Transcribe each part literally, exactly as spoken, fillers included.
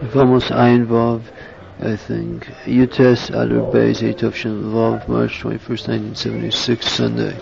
Vamos Ayin Vav, I think. Yutes Adar Beis Eitov Shin Vav, March twenty-first, nineteen seventy-six, Sunday.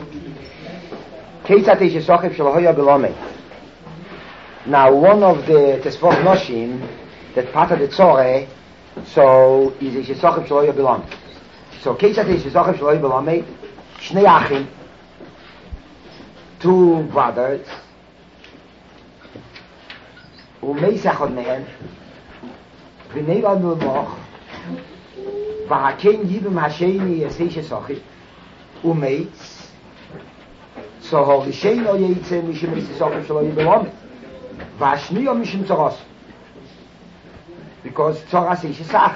Keitzat Eish Sochiv Shelo Hoya Belomei. Now, one of the Tesvot Noshim that part of the Tzoreh, so is Eish Sochiv Shelo Hoya Belomei. So Keitzat Eish Sochiv Shelo Hoya Belomei, Shnei Achim, two brothers, Umeis Echad Mehem, V'nei Lanu Moch, V'hakein Yibim Hasheni Es Eish Sochiv, Umeis. So Horishein O Yeitze Mishim Eish Sochiv Shelo Hoya Belomei. V'ashniyo Mishim Tzoros. Because Tzoras is a Sach.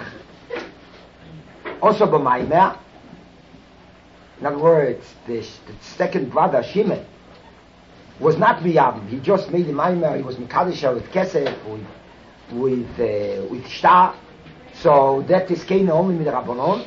Also B'maimer, in other words, the, the second brother, Shimon, was not Miyabim. He just made the Maimer, he was Mikadisha with Kesef, with, with, uh, with Shtar. So that is Keina only with Rabbanon.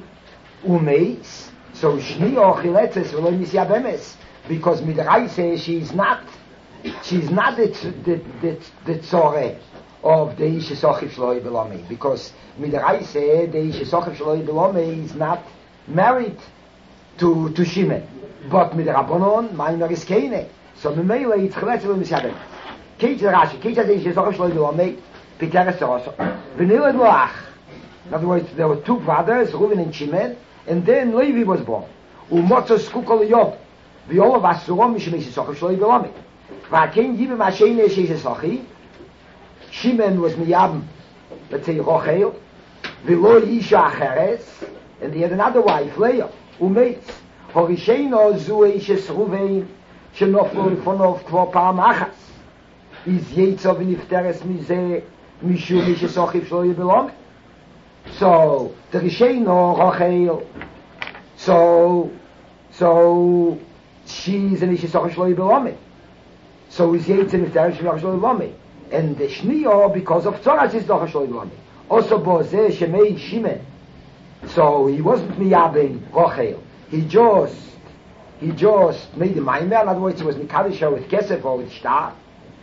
Umeis. So Shniyo Chiletzes V'lo Misyabemes. Because Midraise, she is not, she is not the, the, the, the Tzoreh of the Eish Sochiv Shelo Hoya Belomei. Because Midraise, the Eish Sochiv Shelo Hoya Belomei is not married to, to Shimon. But Midrabanon, Minor is Keine. So Memele, it's Chiletzes V'lo Misyabemes. Keitz Rashi, Keitz the Eish Sochiv Shelo Hoya Belomei, Piteres Toroso. V'nilad Loach. In other words, there were two brothers, Reuven and Shimon, and then Levi was born. Umotzos Kukol Yob. V'yol of Asurom Mishim Eish Sochiv Shelo Hoya Belomei. V'hakein Yibim Hasheni Es Eish Sochiv. Shimon was Miyabim, let's say Rochel. V'lo Isha Acheres, and he had another wife, Leah, Umeitz. Horisheino Zu Eish Ruvein, Shenoflo Lefonov Kvo Pa'am Achas. Is Yetzov Nifteres Mizeh Mishum Eish Sochiv Shelo Hoya Belomei. So the Risheino Rochel. So so she's an Eish Sochiv Shelo Hoya Belomei. So is Yetzov Nifteres Mishum Shelo Hoya Belomei. And the Shniyo, because of Tzoras, is Docha Shelo Hoya Belomei. Also Bozeh Shemei Shimon. So he wasn't Miyabim Rochel. He just he just made the Maimer. In other words, he was Mikadisha with Kesef or with Shtar.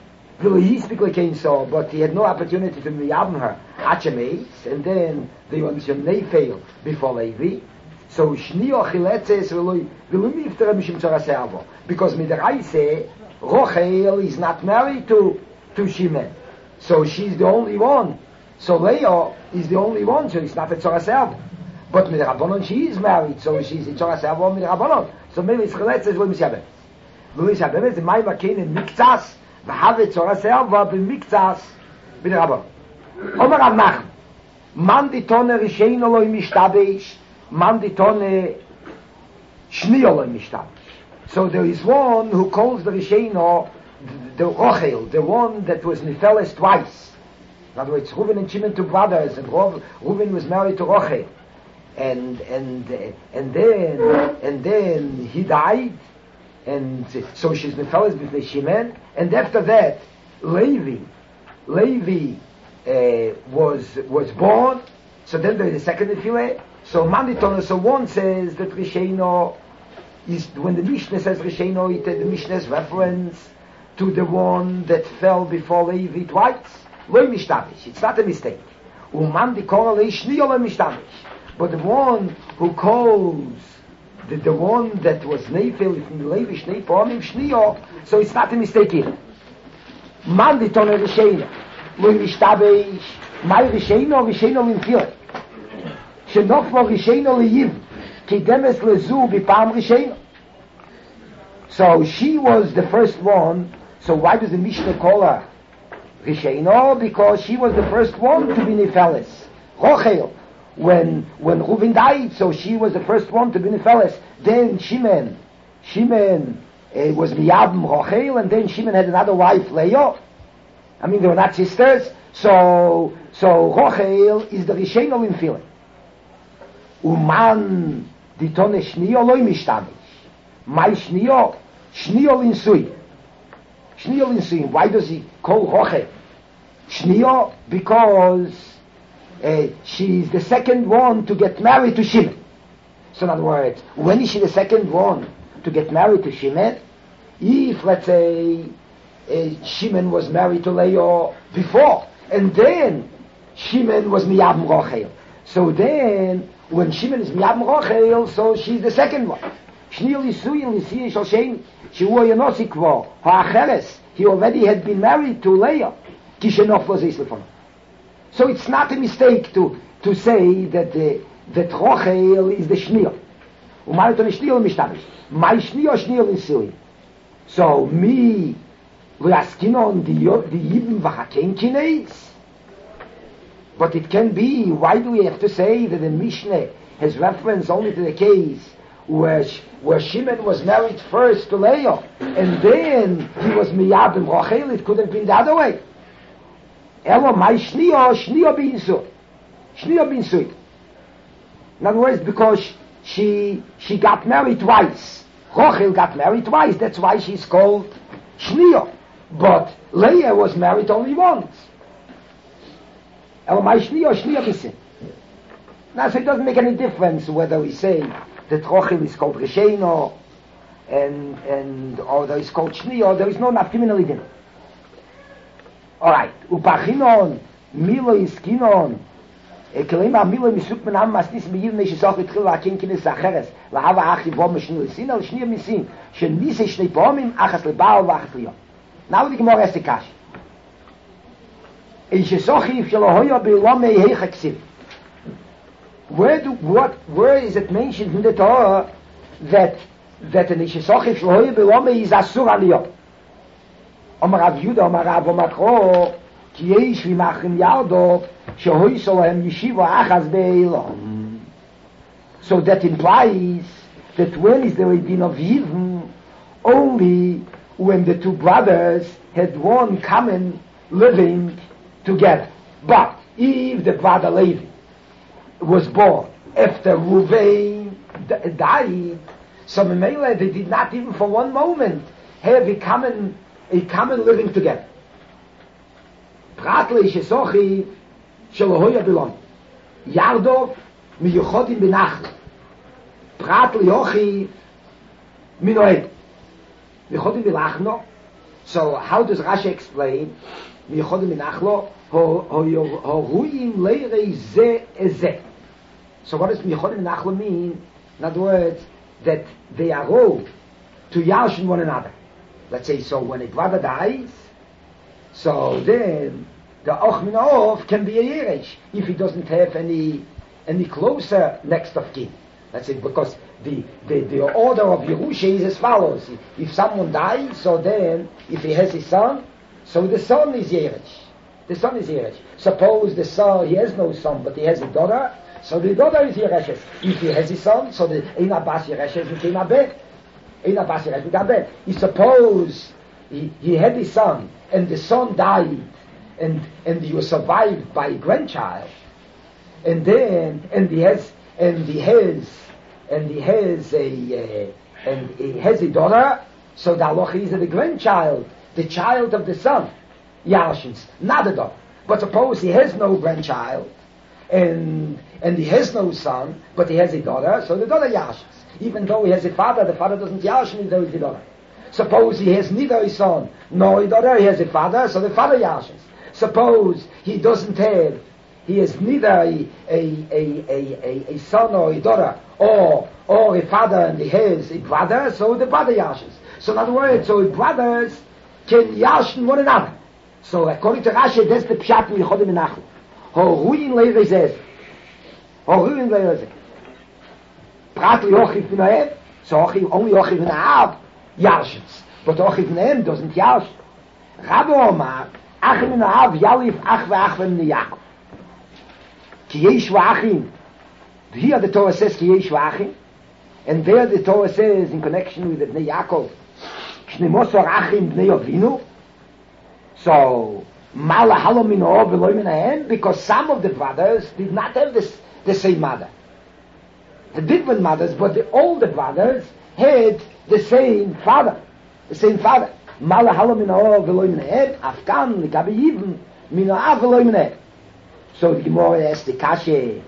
He became so, but he had no opportunity to Miyabim her. Hachemeis, and then they went to Neifel before Levi. So Shniyo Chiletzes V'lo Mifter Mishim Tzoras Ervo. Because Midraise, Rochel is not married to to Shimon. So she's the only one. So Leah is the only one, so it's not a Tzoras Ervo. But Midrabanon, she is married, so she's a Tzoras Ervo Midrabanon. So maybe it's Chiletzes V'lo Misyabemes. V'lo Misyabemes, the Maimer Kein in Miktzas, V'have Tzoras Ervo b'Miktzas Midrabanon. Omer Rav Nachman, man ditone Risheino lo mishtabesh, man ditone Shniyo lo mishtabesh. So there is one who calls the Risheino the Rochel, the one that was Nifeles twice. In other words, Reuven and Shimon, two brothers, and Reuven was married to Rochel, and and uh, and then and then he died, and so she's Nifeles with Shimon, and after that, Levi, Levi uh, was was born. So then there is a second Nefileh. So Manditon, so one says that Risheino is when the Mishnah says Risheino, it the Mishnah's reference to the one that fell before Levi twice. Lo mishtabish. It's not a mistake. Uman di kora leishniyo lo mishtabish. But the one who calls the, the one that was Neifel from Levi Shnei Pa'amim Shniyo, so it's not a mistake here. Man di tone Risheino. Lo mishtabish. My Risheino, Risheino limfir. Shenoflo Risheino liyiv. Ki demes lezu bipam Risheino. So she was the first one. So why does the Mishnah call her Risheino? Because she was the first one to be Nifeles. Rochel. When when Reuven died, so she was the first one to be Nifeles. Then Shimon, Shimon uh, was Miyabim Rochel, and then Shimon had another wife, Leah. I mean, they were not sisters. So so Rochel is the Risheino in Philip. Uman ditone Shniyo loy mishtamish. My Shniyo, Shniyo in Sui. Shniyo in Sui. Why does he call Rochel Shniyo? Because uh, she is the second one to get married to Shimon. So in other words, when is she the second one to get married to Shimon? If, let's say, uh, Shimon was married to Leah before, and then Shimon was Miyabim Rochel. So then, when Shimon is Miyabim Rochel, so she's the second one. Shnir Lisuyin Lisiyin Shoshem, Shehu Yonosikvo, Ha'acheres, he already had been married to Leah, Kishenov was Islefon. So it's not a mistake to, to say that the, the Trochel is the Shnir. Umalet on Shnir Mishtamish. My Shnir Shnir Lisiyin. So, me, V'askinon, the Yibim V'chakenkineis. But it can be, why do we have to say that the Mishnah has reference only to the case where, where Shimon was married first to Leah, and then he was Miyabim Rachel? It could have been the other way. Elo, my Shniyah, Shniyah bin Su. Shniyah bin Su. In other words, because she, she got married twice. Rachel got married twice, that's why she's called Shniyah. But Leah was married only once. Elo, my Shniyah, Shniyah bin Su. Now, so it doesn't make any difference whether we say that Rochel is called Risheno and, and, or there is called Shniyah, there is no nafkiminal idin. Alright. Upachinon, Milo Iskinon, Ekelema Milo Misuk Menam Masnis Miyim Neshisoch Vitchil Vakinkinis Acheres, Lahava Achi Vom Shniyah Lisin, Al Shniyah Misin, Shenise Shnei Pomim, Achas Lebaal Vachas Liyah. Now the Gemara has the kash. Eshisochi Shalohoya Beilomei Heichaksiv. Where do, what, where is it mentioned in the Torah that, that an Ishisochiv Shlohoye Belome is Asur Aliyah? Omar Rav Yudah, Omar Rav Omakro, Ki Yesh V'machim Yardov, Shehoy Solohem Yeshiva Achaz Be'elam. So that implies that when is the Din of Yidden? Only when the two brothers had one common living together. But if the brother Levi was born after Ruvain d- died, so Memele, they did not even for one moment have a common, a common living together. Pratle Shesochi Shalohoya Bilon Yardov Miyuchodim Benachlo Pratle Yochi Minoed Miyuchodim Benachlo. So how does Rashi explain Miyuchodim Benachlo Ho Ruim Leirei Ze Eze? So what does Michodim Nachla mean? In other words, that they are owed to Yashin one another. Let's say, so when a brother dies, so then the Och Minaov can be a Yeresh if he doesn't have any any closer next of kin. Let's say, because the, the, the order of Yerusha is as follows. If someone dies, so then if he has a son, so the son is Yeresh. The son is Yeresh. Suppose the son, he has no son, but he has a daughter, so the daughter is Yereshes. If he has a son, so the Ein Abbas Yereshes became a Ben. Ein Abbas Yereshes became a Ben. He suppose he, he had a son, and the son died, and, and he was survived by a grandchild, and then, and he has, and he has, and he has a, uh, and he has a daughter, so the halacha is the grandchild, the child of the son, Yarshins, not the daughter. But suppose he has no grandchild, and and he has no son, but he has a daughter, so the daughter Yarshins. Even though he has a father, the father doesn't Yarshin, though he's the daughter. Suppose he has neither a son nor a daughter, he has a father, so the father Yarshins. Suppose he doesn't have, he has neither a, a, a, a, a, a son or a daughter, or or a father and he has a brother, so the brother Yarshins. So in other words, so brothers can Yarshin one another. So according to Rashi, that's the pshat Michodim Menachlo. Horuin leirezes. Horuin leirezes. Prat Yochiv B'Noem. So only Yochiv B'Naav Yarshins. But Yochiv B'Noem doesn't Yarsh. Rabbi Omar, Achim B'Naav Yalif Ach V'Ach V'Mne Yaakov. Ki Yesh V'Achim. Here the Torah says Ki Yesh V'Achim. And there the Torah says in connection with B'nei Yaakov, Shneimosor Achim B'nei Avinu. So, because some of the brothers did not have this, the same mother. The different mothers, but the older brothers had the same father. The same father. So the Gemara asks the Kashe,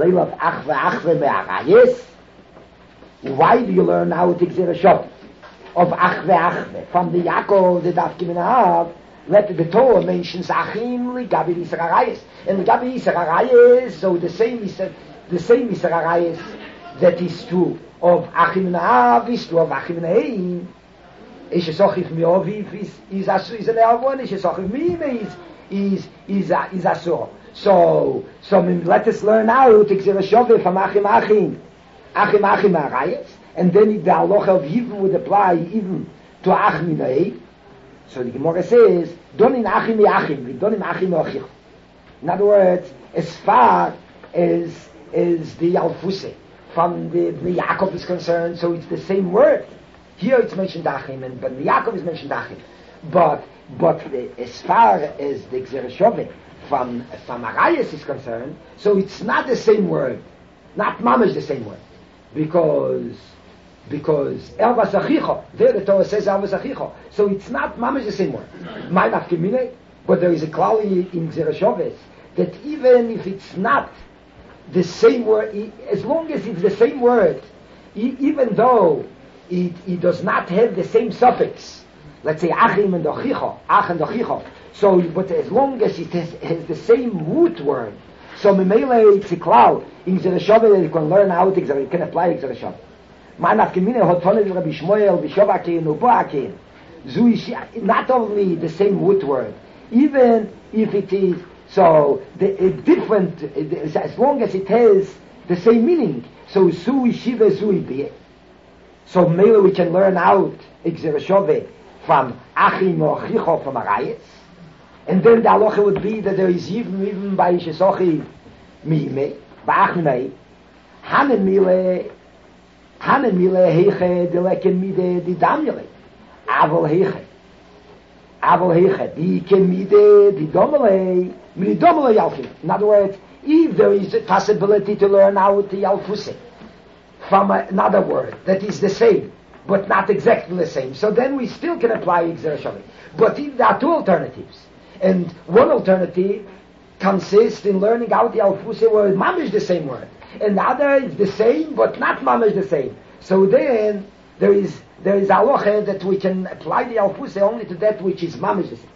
why do you learn how to exert a shot of Achve Achve from the Yaakov, the Daf Kiminav? Let the Torah mentions Achim Ligabi Yisrael Arayis. And Ligabi Yisrael Arayis, so the same is the same Yisrael Arayis that is true of Achim and Av, is true of Achim and Hein. Ish Sochif Mioviv is is as is an Elvon, Ish Sochif Mime is is is is Asur. So so let us learn now to Gzera Shove from Achim Achim. Achim Achim Arayas, and then the halacha of Yivim would apply even to Achim Nei. So the Gemara says, Don in Achim Achim, Don in Achim Achim. In other words, as far as as the Alfuse from the, the Yaakov is concerned, so it's the same word. Here it's mentioned Achim, and but the Yaakov is mentioned Achim. But but the, as far as the Gzera Shove from from Arayas is concerned, so it's not the same word, not mamash the same word, because because Elvas Achicho, there the Torah says Elvas Achicho, so it's not mamash the same word. My nafkemine, but there is a klali in Gzera Shove that even if it's not the same word, as long as it's the same word, even though it, it does not have the same suffix, let's say Achim and Achicho, Ach and Achicho, so, but as long as it has, has the same root word, so Memele it's a klal in Gzera Shove you can learn how to you can apply Gzera Shove. Ma'anaf Kemine Hotonel Rabbi Shmuel B'Shovakein U'Boakein. Zu not only the same root word, even if it is so the a different, as long as it has the same meaning. So Zui Shiva Zui B'Ye. So maybe we can learn out Gzera Shove from Achim or Chicho from Arayas, and then the halacha would be that there is even even by Shesochi Mime Ba'achmei Hanen Mile Hanen Mile Heiche Deleken Mide Di Damile Avol Heiche Avol Heiche Di Kemide Di Domele Midi Domele Yalfim. In other words, if there is a possibility to learn out the Yalfuse from another word that is the same but not exactly the same, so then we still can apply Gzera Shove. But if there are two alternatives, and one alternative consists in learning out the Alfuse word mamish the same word, and the other is the same but not mamish the same, so then there is there is halacha that we can apply the Alfuse only to that which is mamish the same.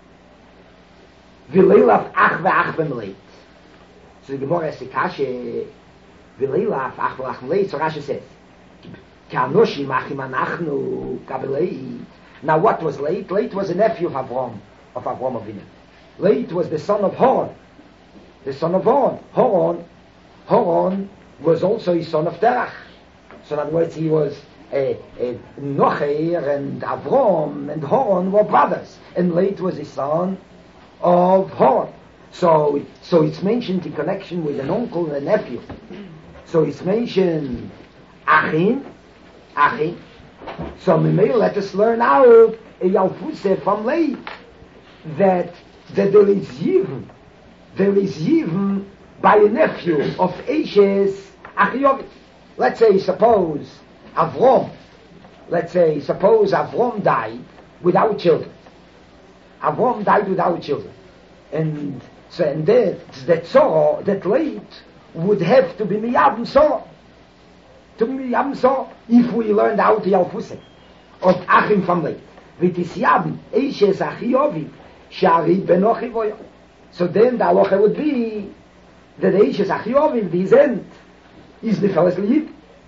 V'leilaf ach ve'ach v'meleit. So the Gemara says, Kashe v'leilaf ach ve'ach v'meleit. So Rashi says, Ka'anoshim achim anachnu kabeleit. Now what was Leit? Leit was a nephew of Avram, of Avram Avinu. Leit was the son of Horon, the son of Horon. Horon, Horon was also his son of Terach. So in other words, he was a, a Nocher and Avram and Horon were brothers, and Leit was his son of Horon. So, so it's mentioned in connection with an uncle and a nephew. So it's mentioned Achim, Achim. So we may let us learn out a Yalfuse from Leit that that there is Yivim, there is Yivim by a nephew of Eshes Achiyovit. Let's say, suppose Avram, let's say, suppose Avram died without children. Avram died without children, and so and that that sorrow that Leit would have to be miyavim sorrow. To be miyavim sorrow if we learned out the Yalfuse of Achim from Leit. V'tisyavim Eshes Achiyovit shari benochi voyo. So then the halacha would be that Eshes Achiyovit, the end, is the fellas lieb.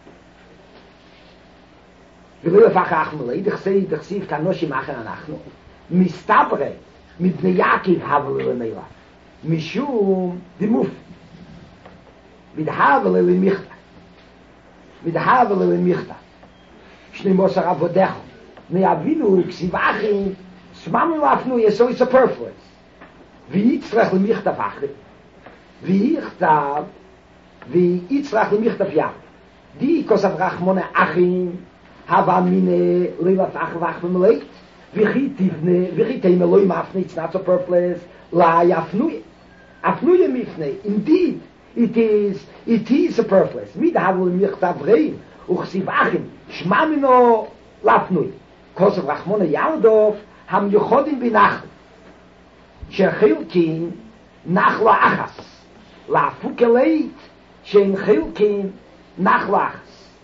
ולא יפח אחנו לי, דחסי, דחסיב כנושים אחר אנחנו, מסתברה, מבני יעקיב הבו למילה, משום דמוף, מדהבה ללמיכתה, מדהבה ללמיכתה, שני מוסר עבודך, נאבינו כסיב אחים, סמנו לאפנו יסוי סופרפלס, ויצטרך למיכתה פחד, ויכתב, ויצטרך למיכתה פייח, די כוסף רחמונה אחים, Hava mine leva fach vach v'meleit v'chi tivne v'chi teime loy mafne. It's not superfluous. La yafnuye afnuye mifne. Indeed, it is it is superfluous. Mid havu michtav reim uchsiv achim shma mino lafnuye. Kosav rachmona yardov ham yochodim binach shechilkin nach laachas la fukeleit shen chilkin nach laachas.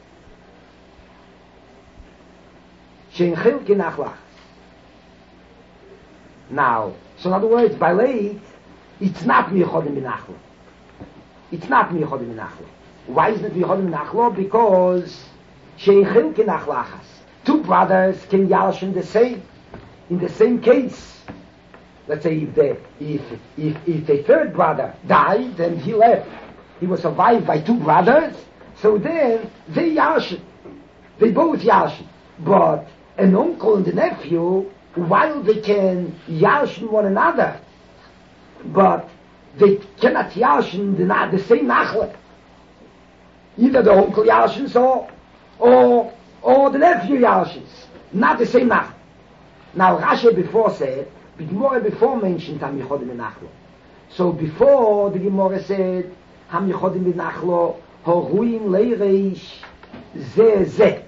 Now, so in other words, by late, it's not miyochodim b'nachla. It's not miyochodim b'nachla. Why isn't it Michodim Nachlo? Because Sheichil Kinachlachas. Two brothers can yalshin the same, in the same case. Let's say if the if if if the third brother died and he left, he was survived by two brothers. So then they yalshin, they both yalshin. But an uncle and a nephew, while they can yalshin one another, but they cannot yalshin the, the same nachle. Either the uncle yalshin so, or or the nephew yalshins, not the same nachle. Now Rashi before said, the Gemara before mentioned Ham Yichodim Nachlo. So before the Gemara said Ham Yichodim Nachlo, Horuim Leireish Ze Ze.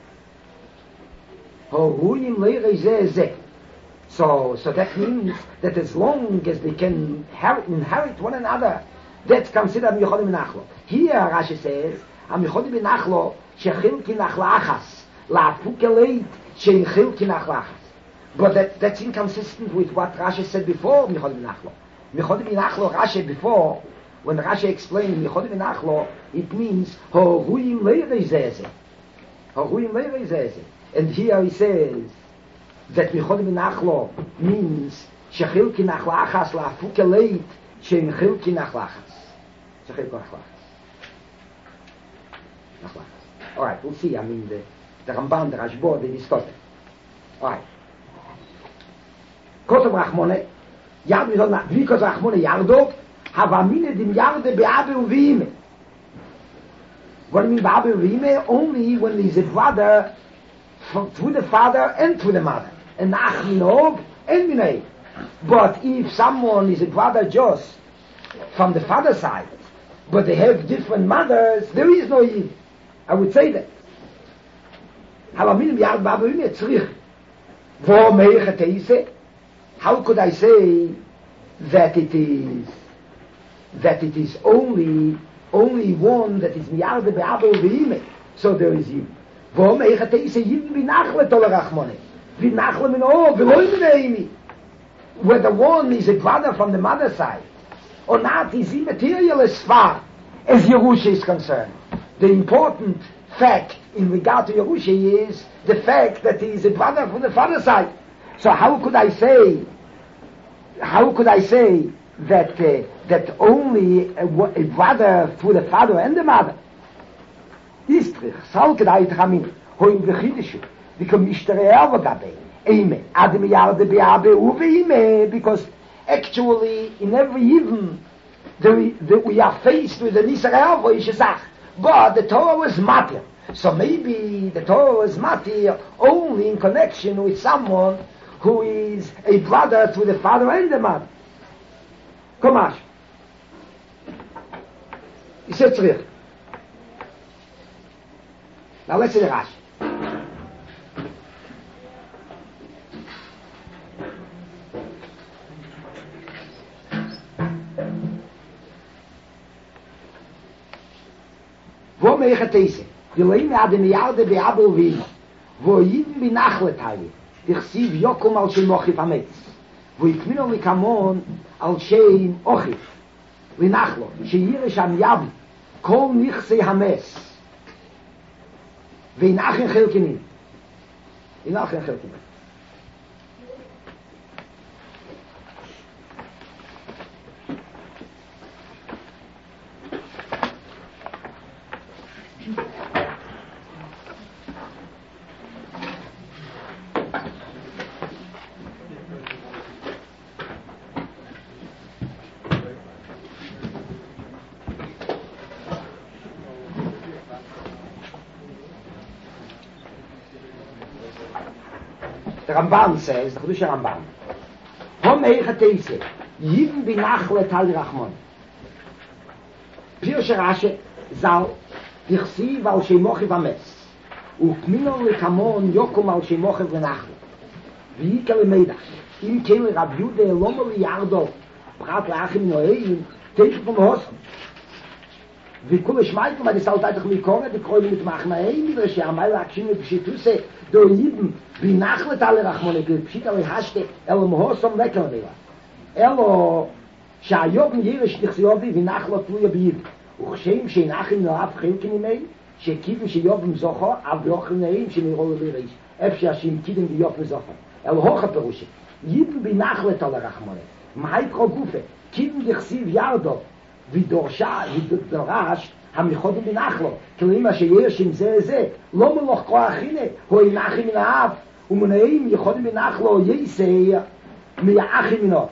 Horuim Leireish Ze Ze. So, so that means that as long as they can inherit, inherit one another, that's considered Ham Yichodim Nachlo. Here Rashi says Ham Yichodim Nachlo Shechilki Nachla Achas. La Fukeleit Shechilki Nachla Achas. But that, that's inconsistent with what Rashi said before Michodim Nachlo. Michodim Nachlo, Rashi before, when Rashi explained Michodim Nachlo, it means Horuim Leirei Zeze. Horuim Leirei Zeze. And here he says that Michodim Nachlo means Shechilki Nachla Achas La Fukeleit Shechilki Nachla Achas. Shechilki Nachla Achas. Alright, we'll see. I mean, the, the Ramban, the Rashbo, they discussed it. Alright. Kosov Rachmone, Yard we don't wie Kosov Rachmone Yardo, have a minute in Yarde Beabe Uvime. What do you mean Beabe Uvime? Only when he's a brother from, to the father and to the mother. And Achminov and Minay. But if someone is a brother just from the father's side, but they have different mothers, there is no Yid. I would say that. Have a minute in Yarde Beabe Uvime, Tzrich. Wo meiche teise? How could I say that it is that it is only only one that is miyarde be'abel ve'ime? So there is you. Warum eichate is a yidin v'nachle tol rachmone? V'nachle min o v'loi min whether one is a brother from the mother's side or not is immaterial as far as Yerusha is concerned. The important fact in regard to Yerusha is the fact that he is a brother from the father's side. So how could I say, how could I say that uh, that only a, a brother through the father and the mother? Istrich, salke da itchamin, hoim v'chidishu, v'kom ishtereh gabe, eime, adem yarde be'abe uve'ime, because actually in every even we are faced with the nisareh v'ishesach, but the Torah was matir. So maybe the Torah was matir only in connection with someone who is a brother to the father and the mother. Komash. He said tzrich. Now let's see the Rashi. Wo meiche teise? Die leime adem yarde be'abel v'im. Wo yidin binachle teile. תכסיב יוקום על שם אוכיף המץ ויקמינו מקמון על שם אוכיף ונחלו שירא שם יב כל נכסי המס וינאחן חלקנים וינאחן חלקנים The Ramban says, the Chedush Ramban, Hom eicha teise, yidin binachle tal rachmon. Pirush Rashi, zal, tichsiv al shemochiv ames, ukminon lekamon yokum al shemochiv lenachle. V'yikal lemeidach, im kele Rab Yude lomo liyardo, prat lachim noeim, teich vom Hosam. וכול שמייט מה דסאלט אייך מיקונע די קרויל מיט מאכן איי מיט דער מאל אקשן מיט שיטוסה דו יבן ווי נאכלט אלע רחמונע גפיט אלע האשט אלע מהוסם לקלער אלע שאיוב יער שטיך זיוב ווי נאכלט טוי ביד וכשם שאינחים נאהב חלקן ימי, שכיוון שיובם זוכר, אבל יוחם נעים שנראו לביריש. איפה שהשם קידם ויופם זוכר. אל הוכה פירושי. ייבן בנחלת על הרחמונה. מהי כל גופה? קידם דכסיב ירדו, ודורשה, ודורש, המחודם בנחלו. כלומר שיש עם זה זה. לא מלוך כוח החינה, הוא אינחים נאהב, ומנעים יחודם בנחלו יסי מייאחים מנו.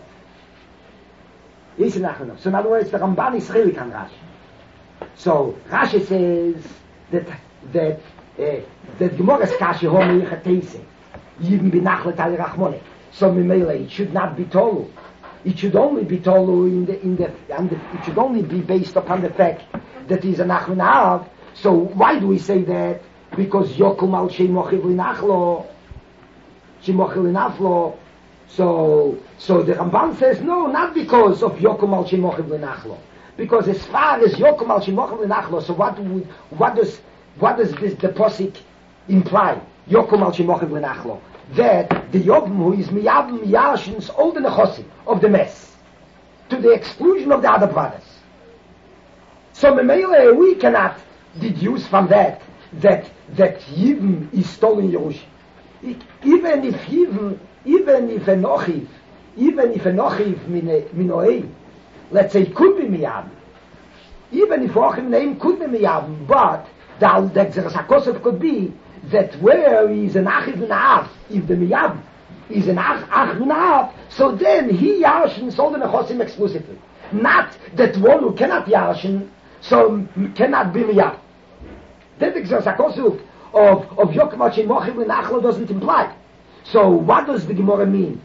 יסי נחלנו. So in other words, the Ramban is really can Rashi. So Rashi says that that uh, that Gemara's kashi homi chatese even binachlet al rachmone. So Mimele, it should not be tolu. It should only be tolu in the in the, and the it should only be based upon the fact that he's a nachman av. So why do we say that? Because yokum al sheimochiv linachlo, sheimochiv linachlo. So so the Ramban says no, not because of yokum al sheimochiv linachlo. Because as far as Yokum al Shimochim L'Nachlo, so what would, what does what does this the posik imply? Yokum al Shimochim L'Nachlo, that the Yobim who is miyavim yashins all the nechosim of the mess, to the exclusion of the other brothers. So Memele, we cannot deduce from that that that Yibim is stolen Yerush. Even if Yibim, even if Enochiv, even if Enochiv minoei. Let's say, could be miyab. Even if Ochim name could be miyab, but the Xerasakosov could be that where is an Achiv Na'af, if the miyab is an Ach Na'af, so then he Yarshin sold the Nechosim exclusively. Not that one who cannot Yarshin, so cannot be miyab. That Xerasakosov of, of Yokim Hachem Ochim L'Nachlo doesn't imply. So what does the Gemara mean?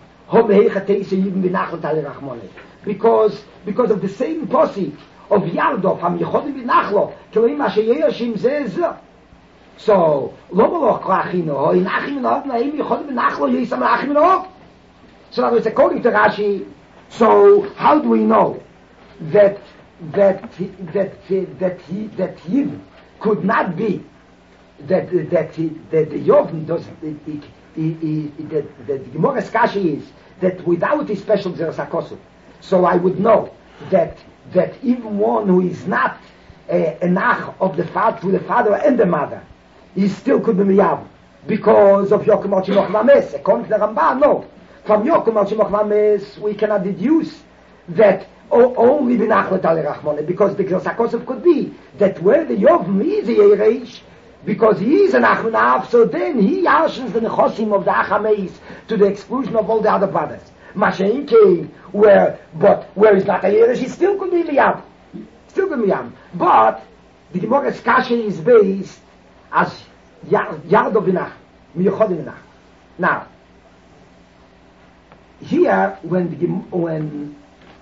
Because because of the same posik of Yardov Ham Yechodim B'Nachlo Kelim Ashayeshim Zeh. So lo moloch krachino in achim not naim Yechodim B'Nachlo Yisam achim not. So that was according to Rashi. So how do we know that that that that he that he could not be that that he, that the Yovim doesn't it, it, it, it, that the Gemara's kashi is that without a special Xerasakosov. So I would know that that even one who is not a, an ach of the father to the father and the mother, he still could be miyav because of Yokum al Shimoch Vames. According to the Ramban, no. From Yokum al Shimoch Vames, we cannot deduce that o- only binachlet al rachmone, because the Xerasakosov could be that where the Yovim is a Yereish, because he is an achmanav, so then he yarshins the nechosim of the achameis to the exclusion of all the other brothers. Masha'inke, where, but where is not a Yeresh, he still could be miyam. Still could be miyam. But, the Gemara's kasha is based as yardo binach, miyochodim binach. Now, here, when the, when,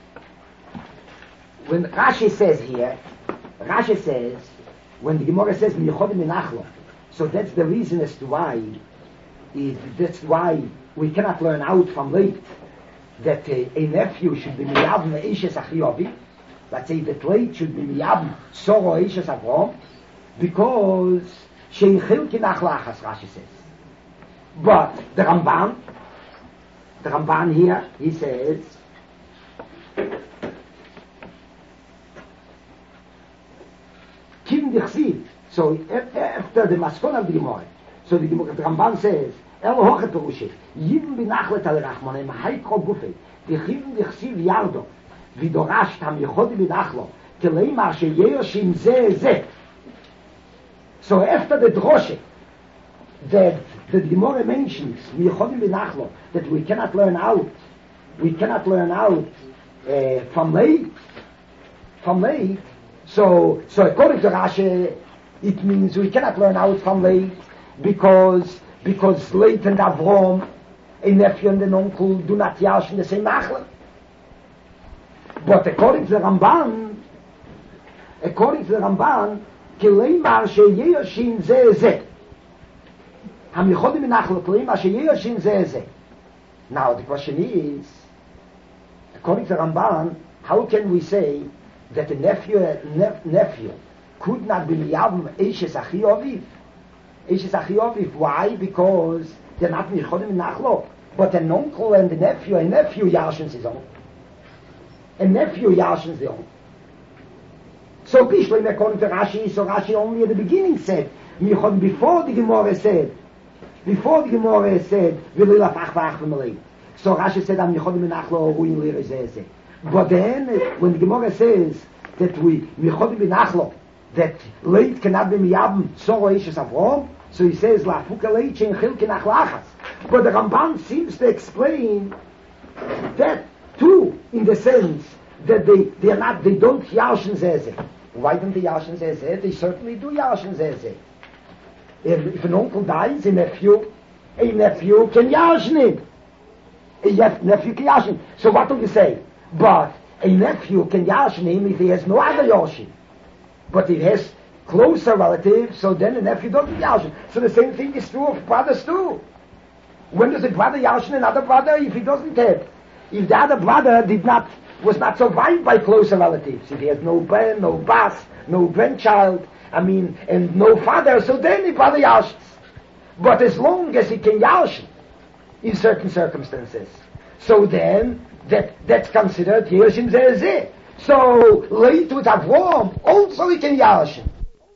when Rashi says here, Rashi says, when the Gemara says miyochodim binachlo, so that's the reason as to why, it, that's why we cannot learn out from late that uh, a nephew should be miyab me'ishes achiovi. Let's say that late should be miyab soro ishes avrom, because shein chilki nachlachas, Rashi says. But the Ramban, the Ramban here, he says, kim dichsiv. So after the maskon of the Gemara, so the, the Ramban says, El hoche perushe, yivim binachlet al rachmone, mahai kol gufei, dichivim dichsiv yardo, vidorasht ham yechodi binachlo, keleimar sheyeyoshim ze ze. So after the droshe, that the Gemara mentions, yechodi binachlo, that we cannot learn out, we cannot learn out uh, from late, from late, so, so according to Rashi, it means we cannot learn out from late, because because late and Avrom, a nephew and an uncle, do not yash in the same machle. But according to the Ramban, according to the Ramban, kileimar sheyeyoshin ze ze. Ham yichodim minachle kileimar sheyeyoshin ze ze. Now the question is, according to the Ramban, how can we say that a nephew, nep- nephew could not be miyavim eishes achi oviv? Eishes achi oviv. Why? Because they're not yichodim minachlo. But an uncle and a nephew, a nephew yarshins his own. A nephew yarshins the own. So Bishleim according to Rashi, so Rashi only at the beginning said, Michon before the Gemara said, before the Gemara said, V'lila fach v'ach v'malei. So Rashi said, Am Michon b'nachlo ruin l'irezeh. But then, when the Gemara says that we, Michon b'nachlo, that leit cannot be miyabim, so Roishes Avrom, so he says, La fuka leit shein chilke nach lachas. But the Ramban seems to explain that too, in the sense that they, they are not, they don't yarshen zezeh. Why don't they yarshen zezeh? They certainly do yarshen zezeh. If, if an uncle dies, a nephew, a nephew can yarshen him. A nephew can yarshen him. So what do you say? But a nephew can yarshen him if he has no other yarshen. But if he has closer relatives, so then a nephew doesn't yarshen. So the same thing is true of brothers too. When does a brother yarshen another brother if he doesn't have? If the other brother did not, was not survived by closer relatives, if he has no ben, no bas, no grandchild, I mean, and no father, so then the brother yarshens. But as long as he can yarshen in certain circumstances, so then that that's considered yarshen zeh. So late with Avrom, also he can yarshen.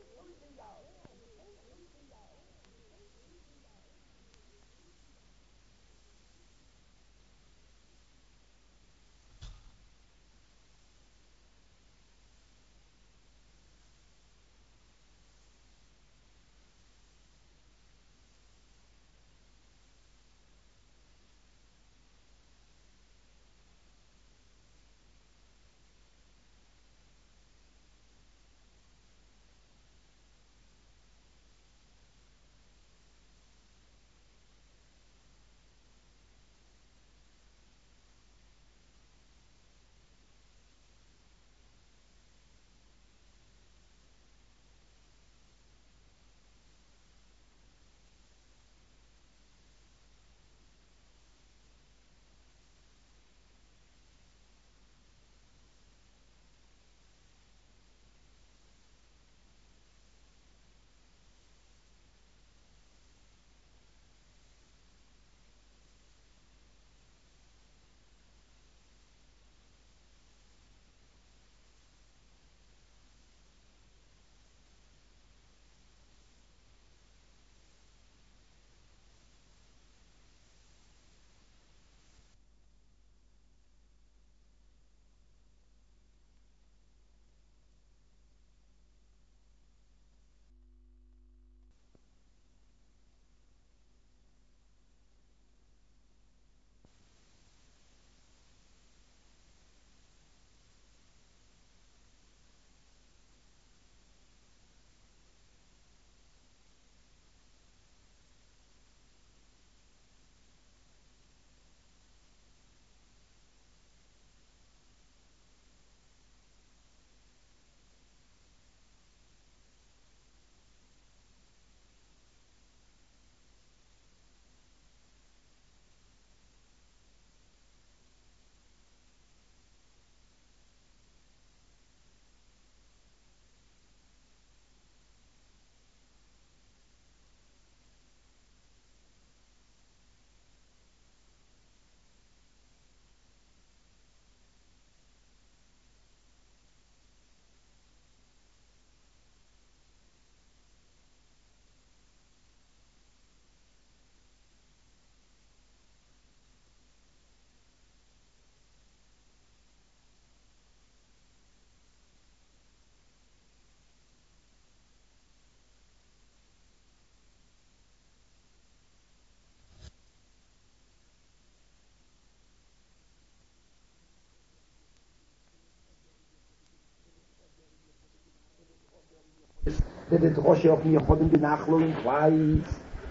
That the Droshe of Michodim B'Nachlo implies,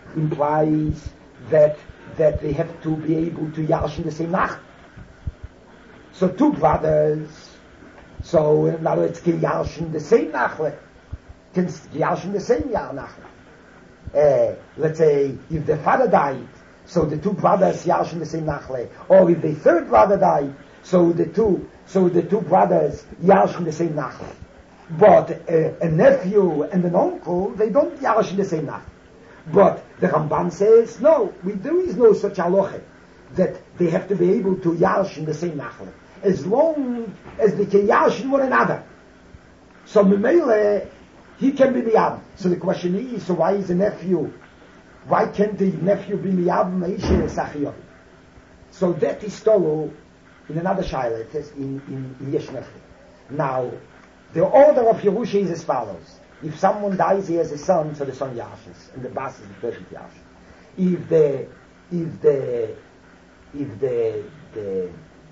implies that, that they have to be able to yarshen the same Nacht. So two brothers, so in other words, can yarshen the same Nachle, can yarshen the same Yar Nachle. Uh, let's say, if the father died, so the two brothers yarshen the same Nachle. Or if the third brother died, so the two, so the two brothers yarshen the same Nachle. But a, a nephew and an uncle, they don't yarshen the same Nachle. But the Ramban says, no, we, there is no such halacha that they have to be able to yarshen the same Nachle. As long as they can yarshen one another. So Memele, he can be Miyabim. So the question is, so why is the nephew, why can't the nephew be Miyabim Meishe Sachiyov? So that is Tolu in another Shaila, it says in, in, in Yesh Nefesh. Now, the order of Yerusha is as follows. If someone dies, he has a son, so the son Yashis, and the Bas is the perfect Yashis. If the, if the, if the, the,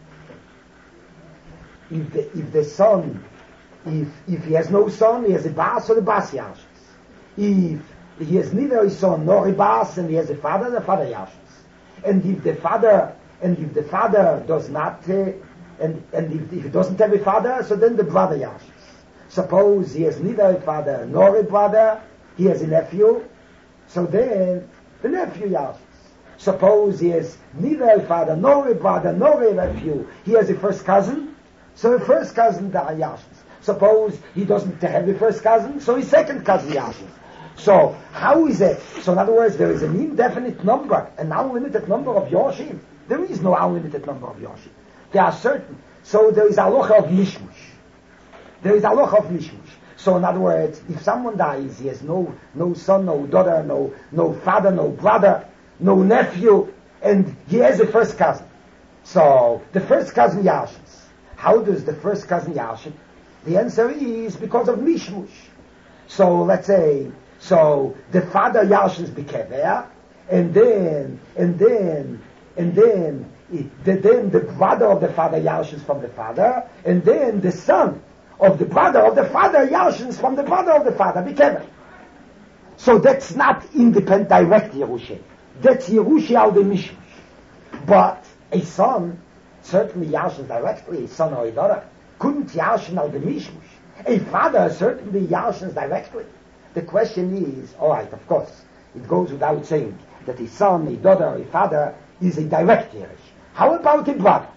if the, if the son, if, if he has no son, he has a Bas, or the Bas Yashis. If he has neither a son nor a Bas, and he has a father, the father Yashis. And if the father, and if the father does not, uh, and, and if, if he doesn't have a father, so then the brother Yashis. Suppose he has neither a father nor a brother, he has a nephew, so then the nephew Yashis. Suppose he has neither a father nor a brother nor a nephew, he has a first cousin, so the first cousin Yashis. Suppose he doesn't have a first cousin, so his second cousin Yashis. So how is it? So in other words, there is an indefinite number, an unlimited number of Yoshim. There is no unlimited number of Yoshim. There are certain. So there is a halacha of mishmush. There is a halacha of mishmush. So in other words, if someone dies, he has no no son, no daughter, no no father, no brother, no nephew, and he has a first cousin. So the first cousin Yashis. How does the first cousin Yashis? The answer is because of mishmush. So let's say, so the father Yashis bekever, and then and then and then the, then the brother of the father Yashis from the father, and then the son of the brother of the father Yashins from the brother of the father bekever. So that's not independent direct Yerusha. That's Yerusha al the mishmush. But a son, certainly Yashins directly, a son or a daughter, couldn't Yashin al the mishmush. A father certainly Yashins directly. The question is, all right, of course, it goes without saying that a son, a daughter, a father is a direct Yerush. How about a brother?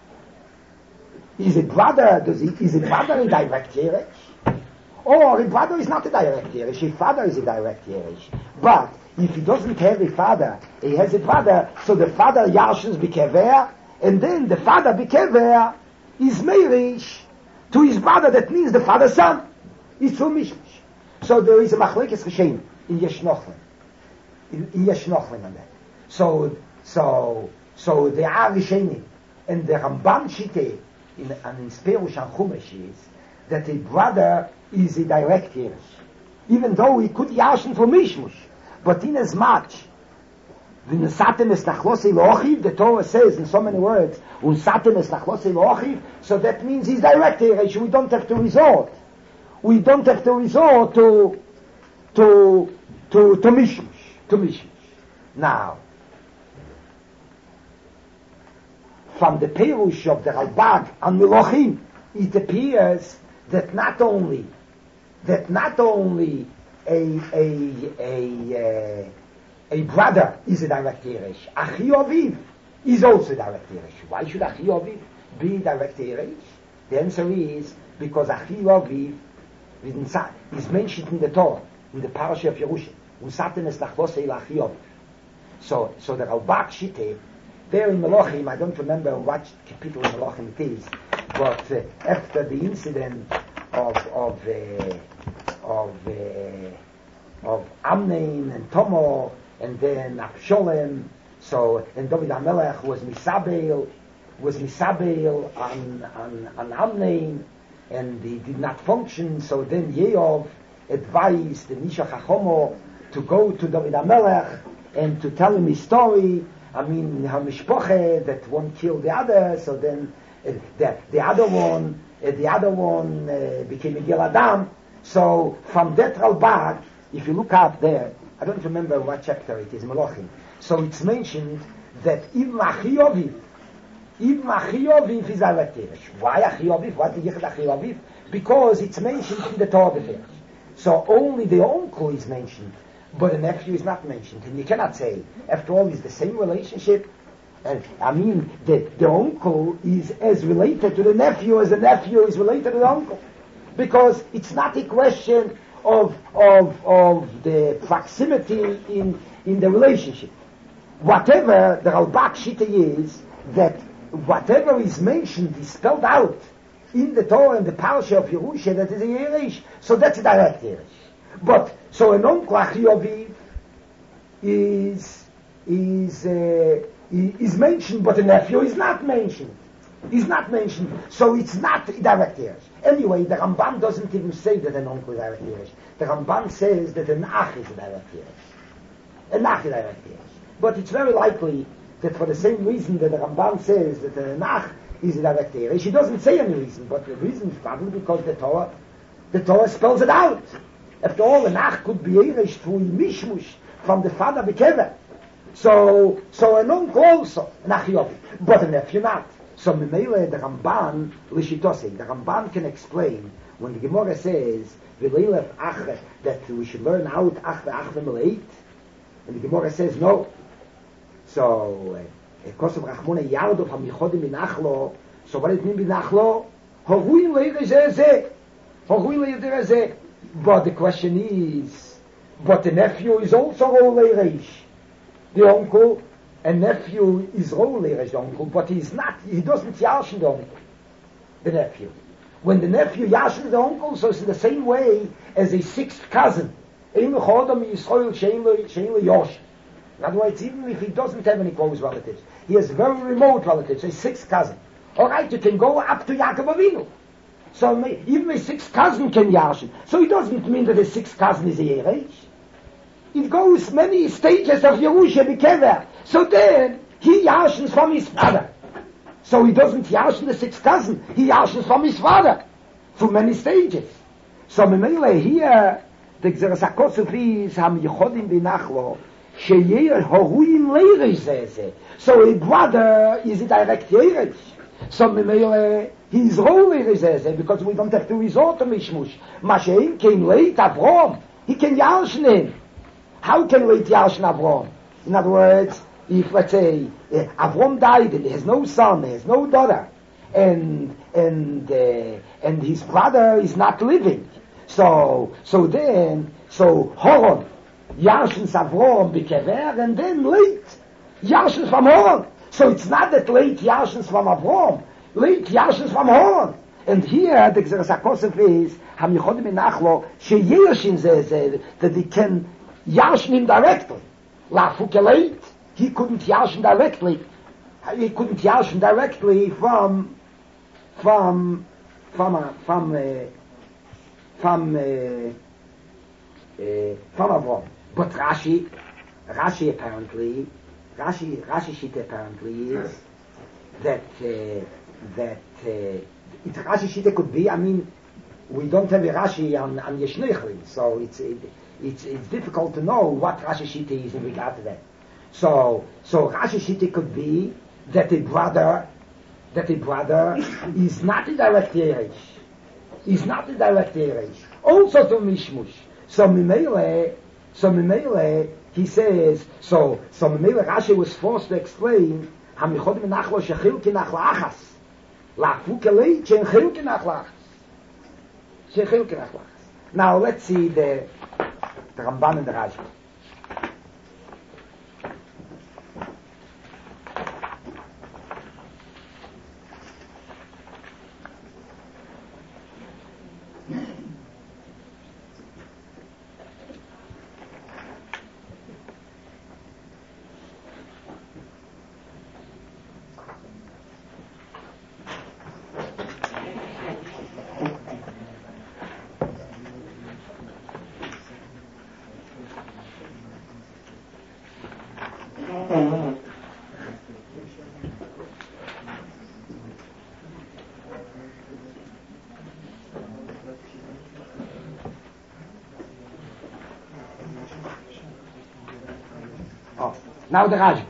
Is a brother, does he, is a brother a direct Yerush? Or a brother is not a direct Yerush, a father is a direct Yerush. But if he doesn't have a father, he has a brother, so the father Yashins bekever, and then the father bekever is Meirish to his brother, that means the father's son. It's through mishmush. So there is a machlekes Rishonim in Yesh Nochlim. In, in Yesh Nochlim on that. So, so, so there are Rishonim, and the Ramban Shite, in an Perush and Chumash is, that a brother is a direct Yerush. Even though he could yashin for mishmush. But in as much, when Satem es nachlosei lochiv, the Torah says in so many words, un Satem es nachlosei lochiv, so that means he's direct Yerush. We don't have to resort. We don't have to resort to, to, to, to mishmush. To mishmush. Now, from the Perush of the Ralbag and Milochim, it appears that not only that not only a a a uh, a brother is a direct Yerush, Achi Aviv is also a direct Yerush. Why should Achi Aviv be direct Yerush? The answer is because Achi Aviv is mentioned in the Torah, in the Parasha of Yerusha. Usaten es nachlosei l'Achi Aviv. So so the Ralbag Shite, there in Melachim, I don't remember what capital in Melachim it is, but uh, after the incident of of uh, of uh, of Amnon and Tomo, and then Abshalom, so and David HaMelech was Misabel, was Misabel on on on Amnon, and he did not function. So then Yeov advised the Nisha Chachomo to go to David HaMelech and to tell him his story. I mean, Hamishpoche, that one killed the other, so then uh, the, the other one, uh, the other one uh, became a Gil Adam. So from that Ralbag, if you look up there, I don't remember what chapter it is, Melachim. So it's mentioned that even Achi Aviv, even Achi Aviv is direct Yerush. Why Achi Aviv? What the Yichud Achi Aviv? Because it's mentioned in the Torah Defense. So only the uncle is mentioned, but the nephew is not mentioned. And you cannot say, after all, it's the same relationship. And I mean, the, the uncle is as related to the nephew as the nephew is related to the uncle. Because it's not a question of, of, of the proximity in, in the relationship. Whatever the Ralbag Shita is, that whatever is mentioned is spelled out in the Torah and the Parsha of Yerusha that is a Yeresh, so that's a direct Yeresh. But, so an uncle Achioviv is, is, uh, is mentioned, but a nephew is not mentioned. Is not mentioned, so it's not a direct Yeresh. Anyway, the Ramban doesn't even say that an uncle is a direct Yeresh. The Ramban says that an Ach is a direct Yeresh. An Ach is a direct Yeresh. But it's very likely that for the same reason that the Ramban says that an Ach is a direct Yeresh, he doesn't say any reason, but the reason is probably because the Torah, the Torah spells it out. After all, an Ach could be Yeresh through Mishmush from the father Bekever. So, so an uncle also, an Achiovi, but a nephew not. So Memele, the Ramban, Lishitose, the Ramban can explain when the Gemara says V'leilef Achre, that we should learn out Achre Achre Meleit, and the Gemara says no. So, Kosov Rachmona Yardov HaMichodim Binachlo. So what does it mean Binachlo? Horuin Leirezeh, Horuin Leirezeh. But the question is, but the nephew is also Leiresh. The uncle, a nephew is Leiresh, the uncle, but he's not, he doesn't Yashin the uncle, the nephew. When the nephew Yashin the uncle, so it's in the same way as a sixth cousin. In other words, even if he doesn't have any close relatives, he has very remote relatives, a sixth cousin. Alright, you can go up to Yaakov Avinu. So even a sixth cousin can Yashin. So it doesn't mean that a sixth cousin is a Yeresh. It goes many stages of Yerusha Bekever. So then, he Yashins from his father. So he doesn't Yashin the sixth cousin, he Yashins from his father. Through many stages. So Memele here, the Gzeres HaKosov is, Ham Yechodim Binachlo, Sheyer Horuim Leiresh. So a brother is a direct Yeresh. So Memele, he's Leiresh, because we don't have to resort to Mishmush. Mashein came late, Avrom, he can Yashin him. How can we Yashin Avrom? In other words, if let's say uh, Avrom died and he has no son, he has no daughter, and and uh, and his brother is not living, so so then so Horon Yashins Avrom Bekever, and then late Yashins from Horon. So it's not that late Yashins from Avrom, late Yashins from Horon. And here the Gzeres HaKosov is Ham Yechodim Binachlo Sheyashin Zeh that he can Yashin him directly. La Fukeleit, he couldn't Yashin directly. He couldn't Yashin directly from, from, from, uh, from, uh, from, uh, uh, from Avrom. But Rashi, Rashi apparently, Rashi, Rashi shit apparently is that, uh, that, uh, it Rashi shit could be, I mean, we don't have a Rashi on, on Yeshneichli, so it's, it, It's, it's difficult to know what Rashi Shita is in regard to that. So, so Rashi Shita could be that a brother, that a brother is not a direct Yeresh. Is not a direct Yeresh. Also to Mishmush. So Mimele, so Mimele, he says, so, so Mimele Rashi was forced to explain, Hamichod Menachlo Shechil Kinach Lachas. Lafu Kelei Chen Chil Kinach Lachas. Shechil Kinach Lachas. Now let's see the the Ramban and the Rashi. Now the Rashi.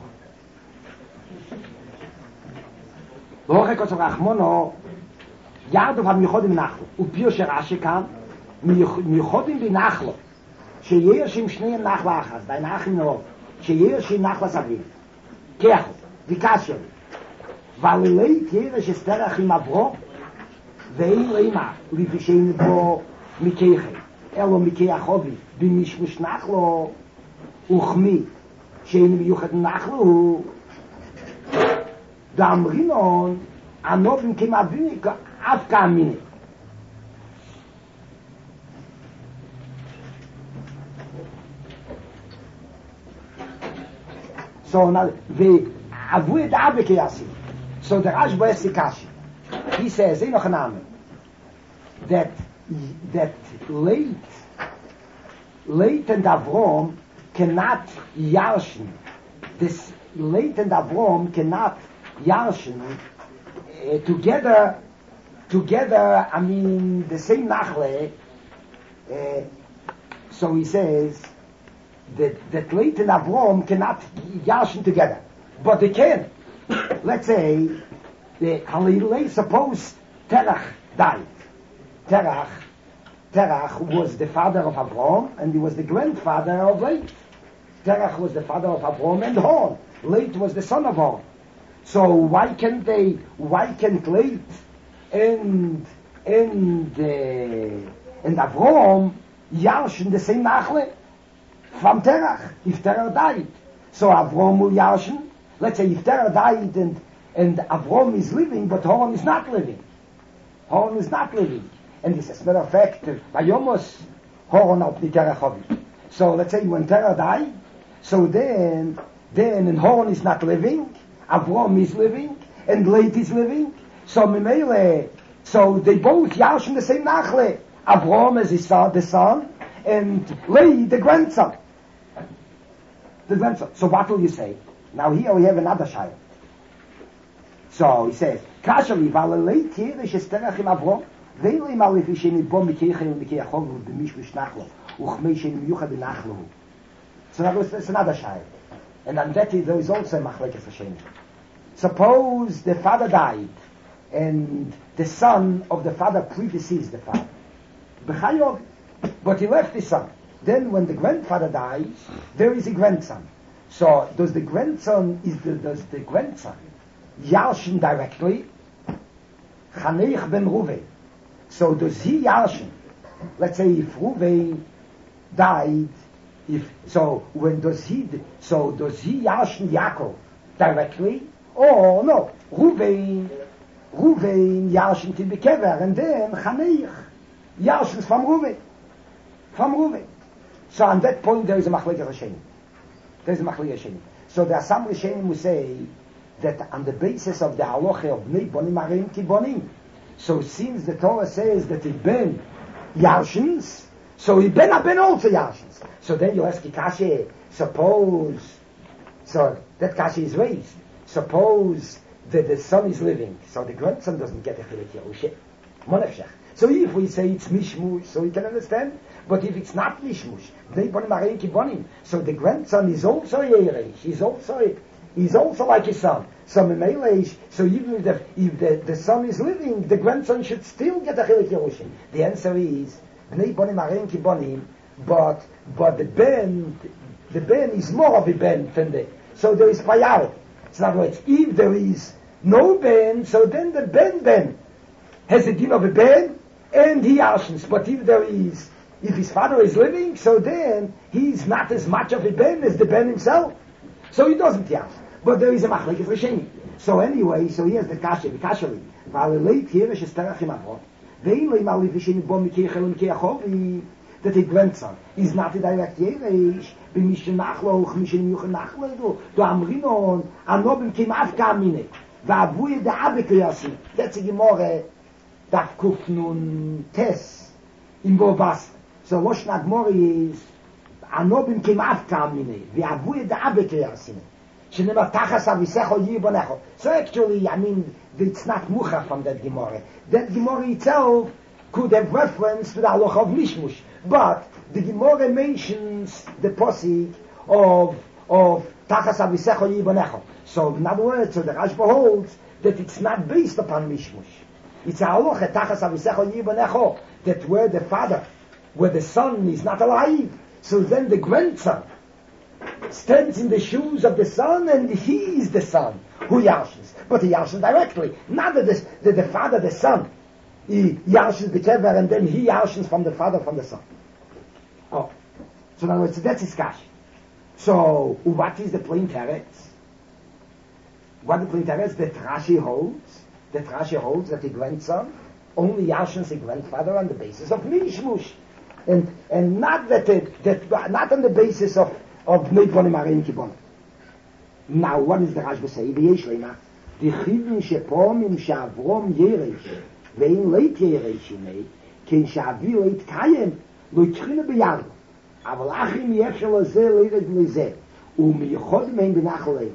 Loche Kosov Rachmono, Yardov HaMichodim Binachlo, Upio Rashi kam, Michodim Binachlo, Sheyeshim Shneim Nachla Achas, Bei Nachim Nov, Sheyeshim Nachla Saviv, Kecho, Vikasyon, Valilei Keresh Esterach Im Avro, Vein Leima, Lifishein Bo Mikeche, Elo Mikeachovi, Bimishmush Nachlo, Uchmi, שאין מיוחד נחלו דאמרינון הנובים כמאביניקה Afka Mini. So now the Avui Dabike Yasi. So the Rashba Esikashi. He says, that that late late and Avrom cannot yarshin. This late and Avrom cannot yarshin uh, together. Together, I mean the same nachle. Uh, so he says that that late and Avrom cannot yarshin together, but they can. Let's say the Halilei, suppose Terach died. Terach, Terach was the father of Avrom, and he was the grandfather of Leit. Terach was the father of Avrom and Horn. Leit was the son of Horn. So why can't they? Why can't Leit and and uh, and Avrom yarshin the same nachle from Terach if Terach died? So Avrom will yarshin. Let's say if Terach died and and Avrom is living, but Horn is not living. Horn is not living. And this is a matter of fact, by Yomos, Horn auf the Terach. So let's say when Terach died, so then, then and Horn is not living, Avrom is living, and Leit is living. So Mimele, so they both yarshin the same nachle. Avrom as his son, the son, and Leit the grandson. The grandson. So what will you say? Now here we have another child. So he says, Kashali Valalei Tirish Esterach im Avrom, Veili Malif Isheni Bom Mikirchen und Mikirchov und Bemishvish Nachlo, Uchmeishen Yucha Benachlo. So that was, that's another child. And on that there is also a Machlekes Hashem. Suppose the father died, and the son of the father predeceased the father. B'chayov, but he left the son. Then when the grandfather dies, there is a grandson. So does the grandson, is the, does the grandson yarshin directly? Chaneich ben Ruven. So does he yarshin? Let's say if Ruven died, if so, when does he? So does he yarshin Yaakov directly? Or no? Ruven, Ruven yarshin to Bekever, and then Chaneich yarshin from Ruven, from Ruven. So on that point there is a machlekes Hashem. There is a machlekes Hashem. So there are some Rishonim who say that on the basis of the halacha of Bnei Bonim Areim Kibonim, so since the Torah says that he ben yarshins, so he ben a ben also yarshins. So then you ask Kashe, suppose, so that Kashe is raised. Suppose that the son is living, so the grandson doesn't get a chilek Yerusha. Monefshach. So if we say it's mishmush, so we can understand. But if it's not mishmush, Bnei Bonim Areim Kibonim, so the grandson is also yereish. He's also He's also like his son. So so even if, the, if the, the son is living, the grandson should still get a chilek Yerushin. The answer is Bnei Bonim Areim Kibonim, but but the ben the ben is more of a ben than the. So there is priority. So in other words, if there is no ben, so then the ben ben has the din of a ben and he yarshins. But if there is, if his father is living, so then he's not as much of a ben as the ben himself. So he doesn't yarsh. But there is a machlekes Rishonim. So anyway, so here's the kasha, the kashali. Valalei Tirish Esterach im Avrom, Veili Malif Isheni Bom Mikirchel und Mikirchov, that the grandson is not a direct yereish. B'mishen nachlo, Uchmishen Yuchen nachlo, do Amrinon, Anobim Kimaf Kamine, Va'avuye Da'abek Yasi. That's a Gemore, Daf Kuf Nun Tes, in Bovas. So Loshna Gemore is, Anobim Kimaf Kamine, Va'avuye Da'abek Yasi. So actually, I mean, it's not mucha from that Gemara. That Gemara itself could have reference to the halacha of Mishmush. But the Gemara mentions the posik of of Tachas Avisecho Yibonecho. So in other words, so the Rashba holds that it's not based upon Mishmush. It's a halacha Tachas Avisecho Yibonecho, that where the father, where the son is not alive, so then the grandson stands in the shoes of the son, and he is the son who yarshins. But he yarshins directly. Not that the, the, the father, the son, he yarshins the kever, and then he yarshins from the father, from the son. Oh. So in other words, that's his kash. So, what is the plain teretz? What the plain teretz? That Rashi holds, that Rashi holds that the grandson only Yashin's grandfather on the basis of Mishmush. And and not that it, that not on the basis of of Neibonim Areim Kibon. Now what is the Rashba say? V'yesh leima the chivin shepomim she'avrom yeresh ve'in leit yeresh imei ken she'avi leit kayem lo yitchine b'yardo aval achim yefshel lezeh leiret lezeh u'miyichod mehem b'nachal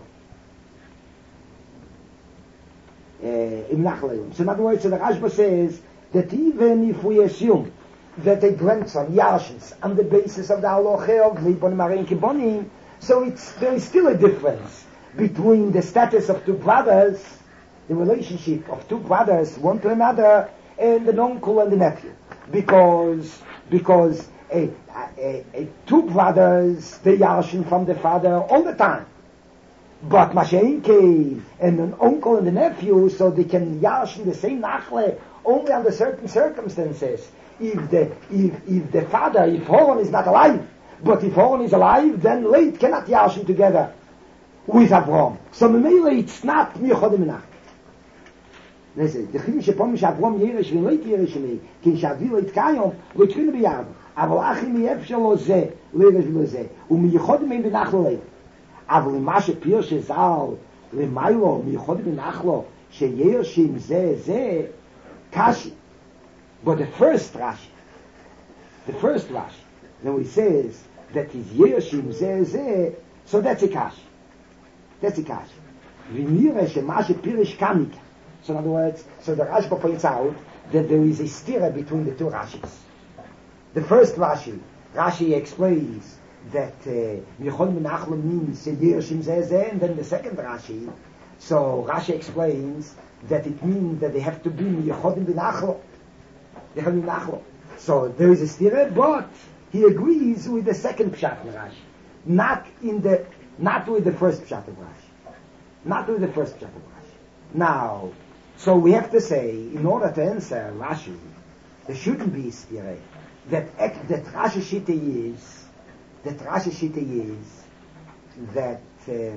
leil in nachal leil. So in other words, so the Rashba says that even if we assume that a grandson, Yashins, on the basis of the halacha of Neibonim Areim Kibonim, so it's, there is still a difference between the status of two brothers, the relationship of two brothers, one to another, and the uncle and the nephew. Because, because a, a, a, two brothers, they Yashin from the father all the time. But Masha'inke and an uncle and the nephew, so they can Yashin the same nachle only under certain circumstances. If the if if the father, if Horon is not alive, but if Horon is alive, then late cannot Yashin together with Avram. So Memele it's not Miyochodim Menach. Listen, the Chim Shepom Shavram Yeresh V'in Leit Yeresh Mei Kin Shavi Leit Kayom Lo Yitchine B'Yardo Aval Achim Yefshel Lo Zeh Leresh Lo Zeh U'Miyochodim Ein B'Nach Lo Leit Aval Ima Shepir Shezal Lemaylo Miyochodim B'Nach Lo Sheyershim Zeh Zeh Kashi. But the first Rashi, the first Rashi, when he says that he's Yershim Zeh Zeh, so that's a Kashi. That's a Kashi. V'nireh shemashe pirish kamika. So in other words, so the Rashba points out that there is a stira between the two Rashis. The first Rashi, Rashi explains that Michol Menachlo means Yershim Zeh Zeh, and then the second Rashi, so Rashi explains that it means that they have to be Yechodim B'Nachlo. They have Nachlo. So there is a stira, but he agrees with the second pshat of Rashi, not in the, not with the first pshat of Rashi, not with the first pshat of Rashi. Now, so we have to say, in order to answer Rashi, there shouldn't be a stira. That that Rashi Shita is, that Rashi Shita is that. Uh,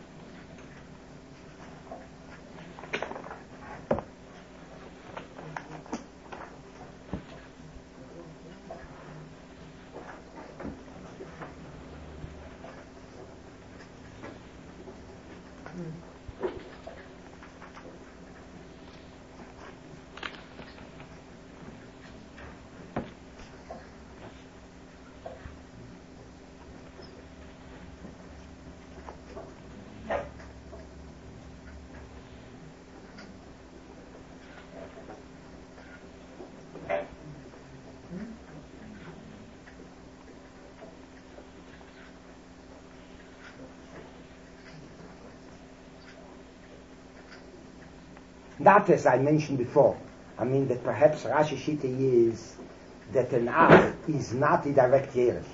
That, as I mentioned before, I mean that perhaps Rashi Shita is that an Ach is not a direct Yeresh.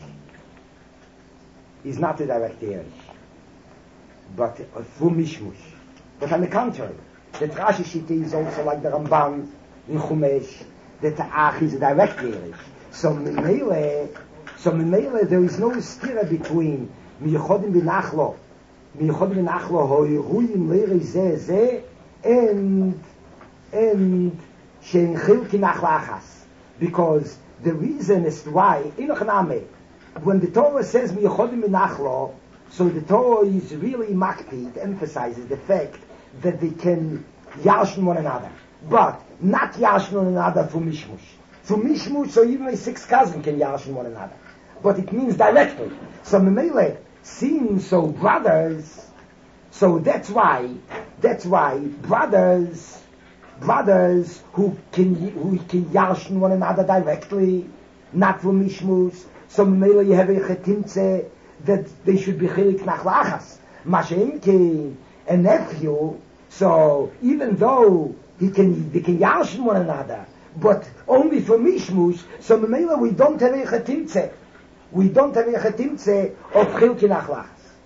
Is not a direct Yeresh. But a full Mishmush. But on the contrary, that Rashi Shita is also like the Ramban in Chumash, that the Ach is a direct Yeresh. So Memele, so Memele, there is no stira between Miyochodim B'Nachlo, Miyochodim B'Nachlo, Hoi Ruyim Leirei Zeh Zeh, and and shein chilki nachlachas, because the reason is why inochname when the Torah says miyochodim minachlo, so the Torah is really makpid, emphasizes the fact that they can yashin one another, but not yashin one another for mishmush. For mishmush, so even a sixth cousin can yashin one another, but it means directly. So memele, seeing so brothers. So that's why, that's why brothers, brothers who can who can yashin one another directly, not from mishmus. So maybe you have a chetimtze that they should be chilik nachlachas. Masha'inke, a nephew. So even though he can they can yashin one another, but only for mishmus. So maybe we don't have a chetimtze. We don't have a chetimtze of chilik nachlachas.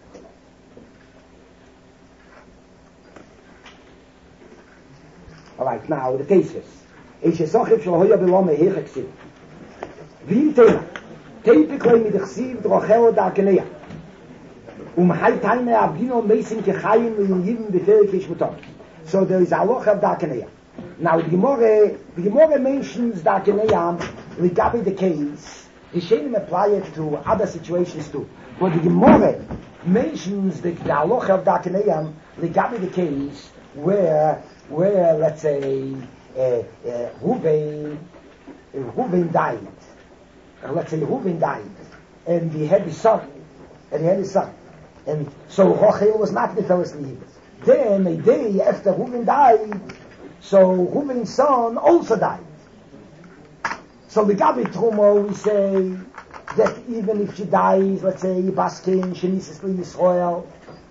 All right, now the cases. Ich sage ich soll hier belome hier gesehen. Wie te typically mit der sieb drochel da kenia. Um halt eine abgino meisen geheim in jedem befehl ich mit. So there is a loch of da kenia. Now the Gemara, the Gemara mentions Dakeneyam regarding the case. The Shenim apply it to other situations too. But the Gemara mentions the, the halacha of Dakeneyam regarding the case where, where let's say, uh, uh, Reuven, uh, Reuven died. Uh, let's say Reuven died, and he had his son, and he had his son, and so Rachel was not the first leave. Then a day after Reuven died, so Reuven's son also died. So the Gabi Trumo, we say that even if she dies, let's say Baskin Shenisis Yisrael,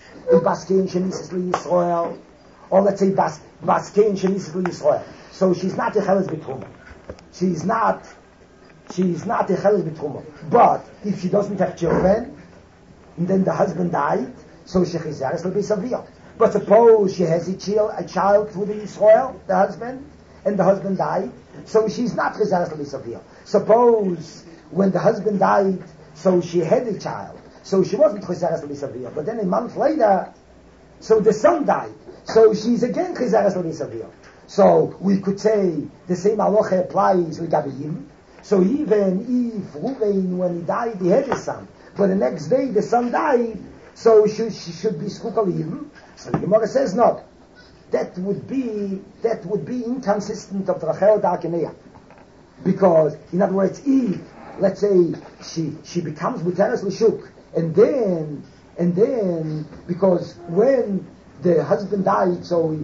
Baskin Shenisis Yisrael, or let's say Bas Baskin Shenisis Yisrael. So she's not a Cheles B'Truma. She's not. She's not a Cheles B'Truma. But if she doesn't have children, and then the husband died, so she Chizares will be severe. But suppose she has a child, a child through the Israel, the husband, and the husband died, so she's not Chizares will be severe. Suppose when the husband died, so she had a child, so she wasn't Chizares will be severe. But then a month later, so the son died, so she's again Chizares will be severe. So we could say the same halacha applies regarding him. So even if Reuven, when he died, he had a son, but the next day the son died, so she, she should be Skukalim. So the Gemara says no. That would be that would be inconsistent of Rachel Dakeneyah. Because, in other words, if, let's say, she she becomes Muteres L'Shuk, and then and then because when the husband died, so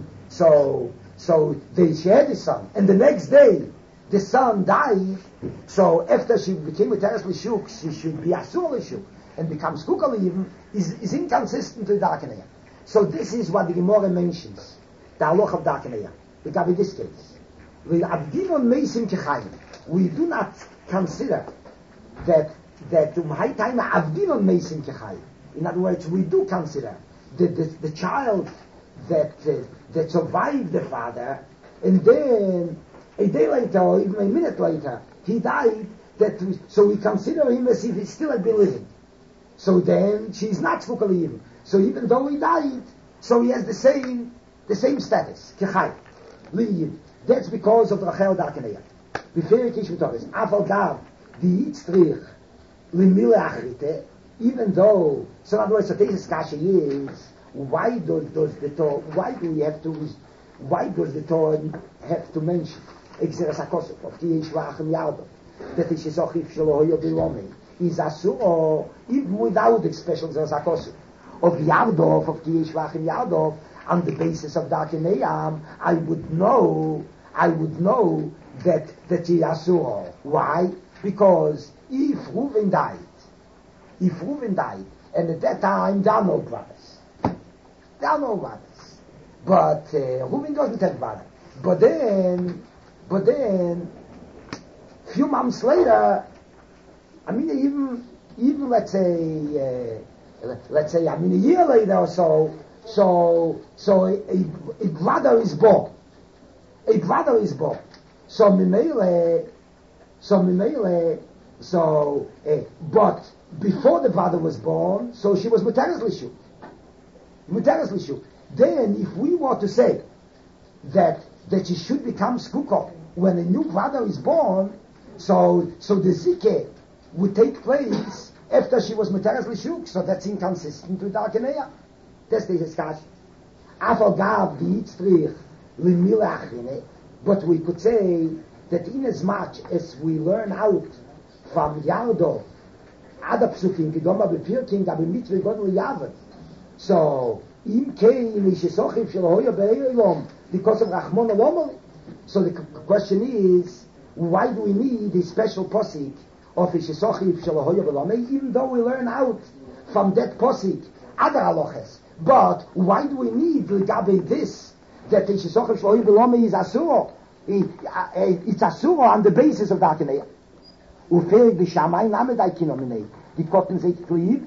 so so they she had a son, and the next day the son died, so after she became Muteres L'Shuk, she should be Asur L'Shuk and becomes Kukalim, is is inconsistent with Dakeneyah. So this is what the Gemara mentions, the halacha of Dakeneyah. We got in this case. We Avdinon Meisim Kechayim. We do not consider that that um high time Avdinon Meisim Kechayim. In other words, we do consider the the, the child that uh, that survived the father, and then a day later or even a minute later he died. That we, so we consider him as if he still had been living. So then she's not Fukalim. So even though he died, so he has the same the same status. Kechai. Liv. That's because of Rachel Dakeneyah. Before Kish V'Toris. Afal Gav. The Yitztrich. Limile Achrite. Even though, so in other words, so this kasha is, why does, does the Torah, why do we have to, why does the Torah have to mention Exeres HaKosov of Ki Yishvachim Yardov? That is Yisochiv Shelo Hoyo Bilomei. Is Asur, even without the special Exeres HaKosov of Yardov, of Ki Yishvachim Yardov, on the basis of Dakeneyam, I would know, I would know that that he Asur. Why? Because if Reuven died, if Reuven died, and at that time there are no brothers, there are no brothers, but uh, Reuven doesn't have brother. But then, but then, few months later, I mean, even even let's say, uh, let's say, I mean, a year later or so. So, so a, a, a brother is born. A brother is born. So, Mimele, so Mimele, so, uh, but before the brother was born, so she was Muteres L'Shuk. Muteres L'Shuk. Then, if we were to say that that she should become Skukot when a new brother is born, so so the Zikeh would take place after she was Muteres L'Shuk. So that's inconsistent with Dakeneyah. That's the discussion. Afal Gav the Yitztrich Limile Achrine. But we could say that in as much as we learn out from Yardov, other psukim, Gedoma Bepirkin, Gabi Mitzvah Godel Yavet. So, Im Kein Ishisochiv Shel Hoya Be'elom, because of Rachmon Alomali. So the question is, why do we need a special posik of Ishisochiv Shel Hoya Be'elom, even though we learn out from that posik other haloches? But why do we need Gabi this, that the Ishisochiv Shel Hoya Be'elom is Asur? It's Asur on the basis of Dakeneyah. Uferig b'shamay namedai kinominei. The cotton say cleave.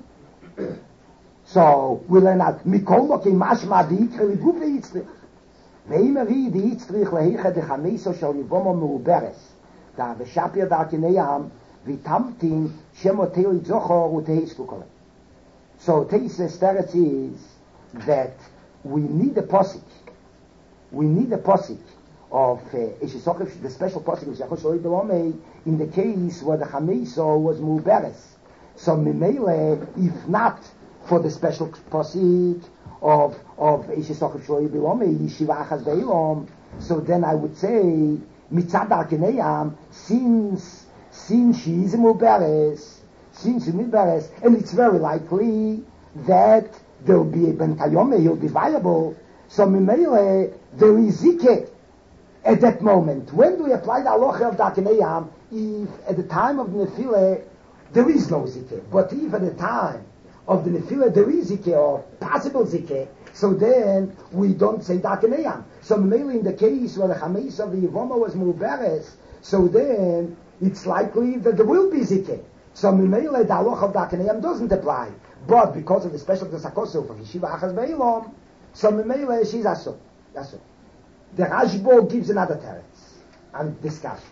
So we learn out mikol mokim mashma diikre liguf leitzrich. Veimeri diitzrich lehicha dechameso shel yivomo meuberes. Da v'shapir Dakeneyah v'tamtin shemotei litzochor u'tehis kukole. So Teises Teretz is that we need a posik. We need a posik of uh, the special pasuk of Shachos Shaloi Belomei in the case where the Chameso was Muberes. So Mimele, if not for the special pasuk of of Shachos Shaloi Belomei Yeshiva Achas Beilom, so then I would say Mitzad Arkeneyam, since since she is Muberes, since she's Muberes, and it's very likely that there will be a Ben Kayome, he'll be viable. So Mimele, there is Zikeh at that moment. When do we apply the halacha of Darkeneyam? If at the time of the Nefileh there is no Zikeh, but if at the time of the Nefileh there is Zikeh or possible Zikeh, so then we don't say Darkeneyam. So Mimele, in the case where the Chameis of the Yevoma was Muberes, so then it's likely that there will be Zikeh. So Mimele, the halacha of Darkeneyam doesn't apply. But because of the special Sakosu of Yeshiva Achas Beilom, so Mimele, she's Aso. Aso. The Rashbo gives another teretz and discussion.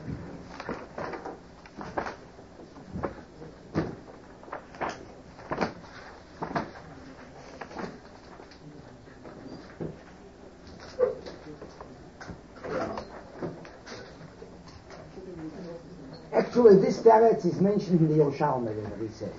Actually, this teretz is mentioned in the Yerushalmi, where he says.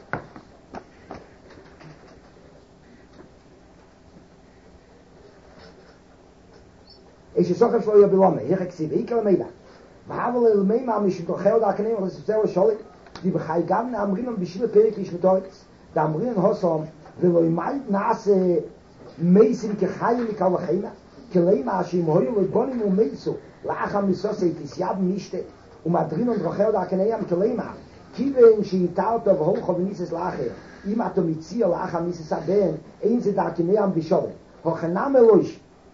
Ich sage für ihr Belome, hier exibe ich Meila. Warum el Meima mich doch held da kennen, was sehr soll, die begai gam am Rin und bishile Perik ich mit dort, da am Rin Hosom, will oi mal nase meisen geheim mit alle heima, kleima shim hoye und bonim und meiso, lach am so seit is ja nicht, um a drin und doch held da kennen am kleima. Kiven shi taut auf hoch und dieses lache. Im atomizia lach am is saben, ein ze da kennen am bishole. Hoch name loish.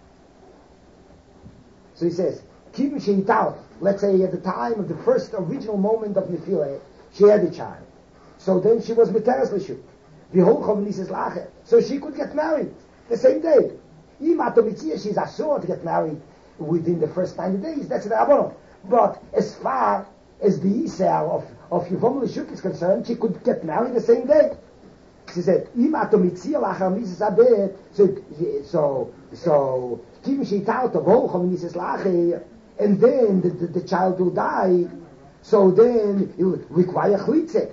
So he says, Kibin Sheital, let's say at the time of the first original moment of Nefileh, she had a child. So then she was Meteres L'Shuk. V'holchov Nises Lache. So she could get married the same day. Im Atomitzia, she's assured to get married within the first ninety days. That's the Rabbanon. But as far as the Yisrael of, of Yevom L'Shuk is concerned, she could get married the same day. She said, Im Atomitzia Lache Nises Abed. So, so, so, and then the, the, the child will die, so then it will require chalitze.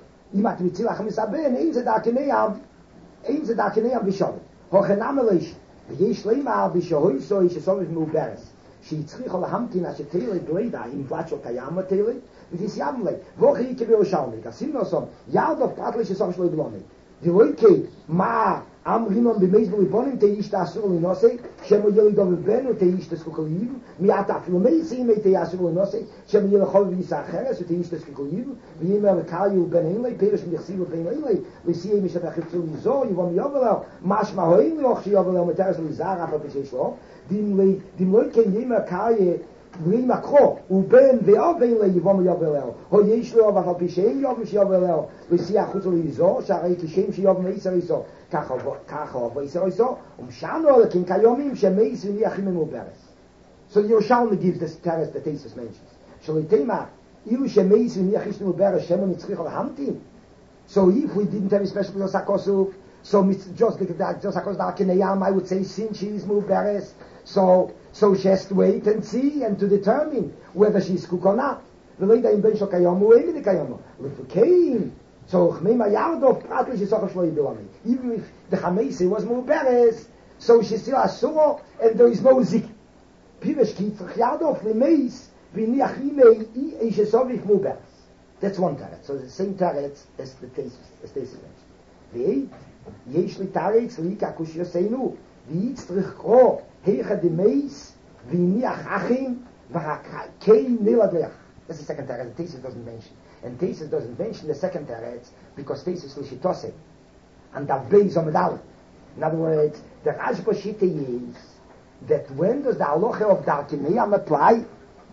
Am Rinon bemeis wo ibonim te ish tasur li nosei shemo yeli dov benu te ish tas kukolim mi ataf lo meis ime te yasur li nosei shemo yeli chol vi sacheres te ish tas kukolim vi ime al kayu ben inlei perish mi chsivu ben inlei li siye mi shat achitzu li zo yivom yovelel mashma hoim li ochshi yovelel meteres li zara pa pishe shlo dim li dim loi ken yime kaye bring makro u ben ve oven le yivom yovelel ho yesh lo va pishe yom shi yovelel li siye achitzu li zo sharei kishem shi yom meisar iso ככה ככה ואיסו איסו ומשענו לkin kayomim shemeis v'niachim muberes. So the Yerushalmi gives this teretz that Tesis mentions. Shalotema ilu shemeis v'niachim muberes shemo nitzrich al hamtim. So if we didn't have a special Sakosu, so just the just Sakosu Darkeneyam, I would say since she is muberes, so so she has to wait and see and to determine whether she is kuk or not. V'leida im ben shel kayomu u'emi de kayomu. L'fukein. So Chmeima Yardov Pratlish is Sochav Shloi Bilami. Even if the Chameisi was Muberes, so she's still Asuro, and there is no Zik. Pivesh Kitzach Yardov Limeis V'niach Imei I Eishesovich Muberes. That's one taret. So the same taret as the Tesis as Tesis mentioned. V'eit Yesh Li Taretz Li Kakush Yoseinu V'yitz Trich Kro Heicha Demeis V'niach Achim V'hakei Nilad Leach. That's the second taret. The Tesis doesn't mention. And Tesis doesn't mention the second teretz because Tesis Lishitose and that base on medal. In other words, the Rashba Shita is that when does the halacha of Darkeneyam apply?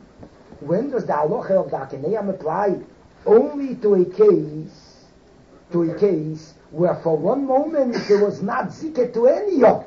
When does the halacha of Darkeneyam apply? Only to a case, to a case where for one moment there was not zikeh to any yom.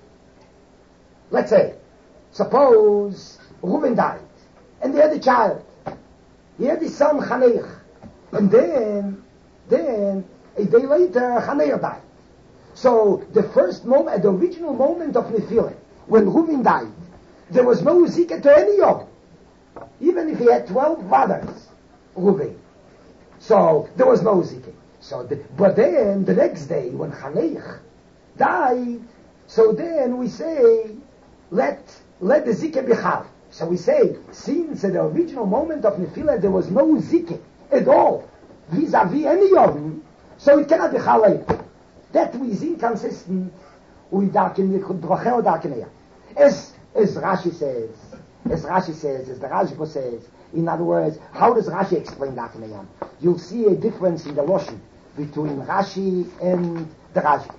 Let's say, suppose Reuben died and they had a child. He had his son Chaneich. And then, then, a day later, Chaneir died. So, the first moment, the original moment of Nefileh, when Reuven died, there was no zika to any of them. Even if he had twelve brothers, Reuven. So there was no zika. So, the, but then the next day when Chanech died, so then we say, let let the zika be chal. So we say, since at the original moment of Nefilah there was no zika at all, vis-a-vis any of them, so it cannot be chal. That is inconsistent with Drachel Darkenea. As as Rashi says, as Rashi says, as the Rashba says. In other words, how does Rashi explain Darkenea? You'll see a difference in the Loshen between Rashi and the Rashi.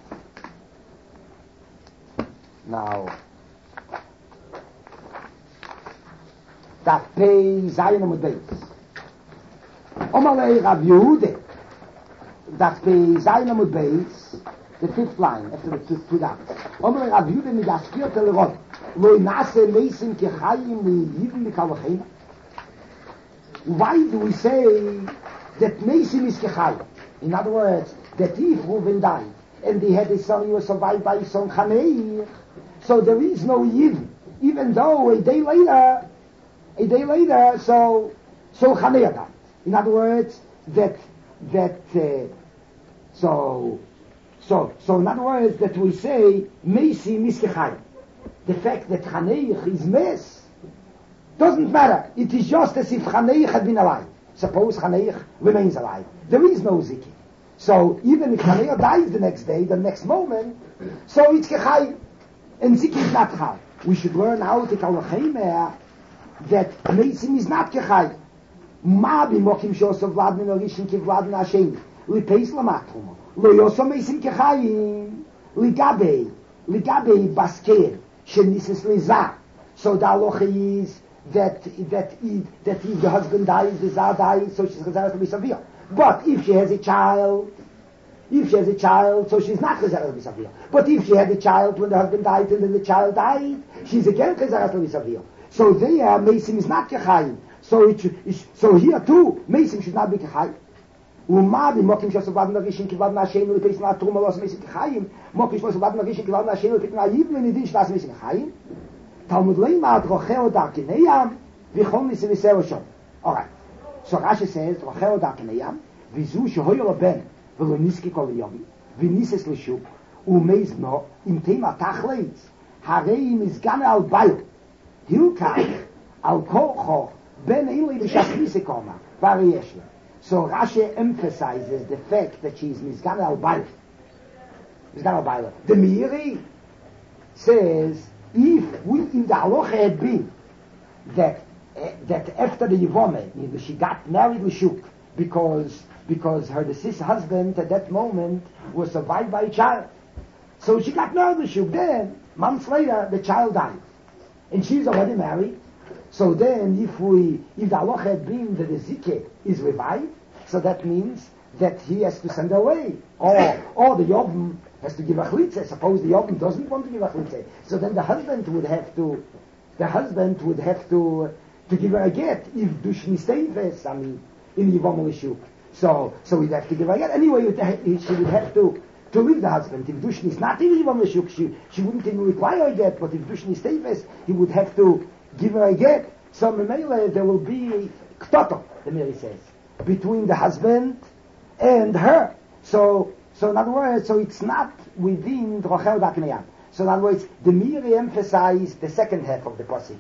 Now, that pay Zayin Amud Beis. Omalei Rav Yehuda. That pay Zayin Amud Beis. The fifth line after the two, two dots. Omalei Rav Yehuda migaskir telerot. Lo inase meisim kechayim liyivim mikalachim. Why do we say that meisim is kechayim? In other words, that if Reuven died and he had a son who was survived by his son Chaneich, so there is no Yid, even though a day later, a day later, so so Chaneich died. In other words, that that uh, so so so in other words that we say Meisi Miskechai. The fact that Chaneich is mes doesn't matter. It is just as if Chaneich had been alive. Suppose Chaneich remains alive. There is no Ziki. So even if Chaneich dies the next day, the next moment, so it's Kechai. And Ziki is not Chai. We should learn out at Al-Chaimer that Meisim is not Kechai. Ma b'mokim shosov vladmin orishin kivladmin Hashem. Lipeis lamatrum. Lo yoso Meisim Kechai. Ligabe. Ligabe baskeir. Shenisis liza. So the halacha is that that if, that if the husband dies, the Zah dies, so she's considered to be severe. But if she has a child, if she has a child, so she's not considered to be severe. But if she had a child when the husband died and then the child died, she's again considered to be severe. So there, Meisim is not Kechayim. So it, it, so here too, Meisim should not be Kechayim. ומה במוקים שעשו נגישים כבד מהשם ולפייס מהתרום ולא עשו מייסים כחיים מוקים שעשו נגישים כבד מהשם ולפייס מהיב מנדין שלעשו מייסים כחיים תלמוד לימה דרוכהו דרכניים וכל ניסים ניסהו שם. Alright. So Rashi says דרוכהו דרכניים וזו שהויר לבן ולא ניסקי כל יומי וניסס לשוק ומייז בנו עם תימה תכלית הרי מסגן על ביו הילקח על כוחו בין אילי ושסניסי קומה והרי יש לה. So Rashi emphasizes the fact that she is Mizgan al-Baila. Mizgan al-Baila. The Meiri says, if we, if the halacha had been that uh, that after the Yivome, she got married with Shuk because because her deceased husband at that moment was survived by a child. So she got married with Shuk. Then, months later, the child died. And she's already married. So then, if we, if the halacha had been that the Zikeh is revived, so that means that he has to send her away. Or, or the Yobim has to give a chlitzeh. Suppose the Yobim doesn't want to give a chlitzeh. So then the husband would have to, the husband would have to, to give her a get. If Dushni Steves, I mean, in Yivom Lishuk. So, so he'd have to give her a get. Anyway, she would have to, to leave the husband. If Dushni is not in Yivom Lishuk, she, she wouldn't even require a get. But if Dushni Steves, he would have to give her a get. So Memele, there will be ktoto, the Mary says, between the husband and her. So, so in other words, so it's not within Drochel Dakneyam. So in other words, the Miri emphasized the second half of the pasuk,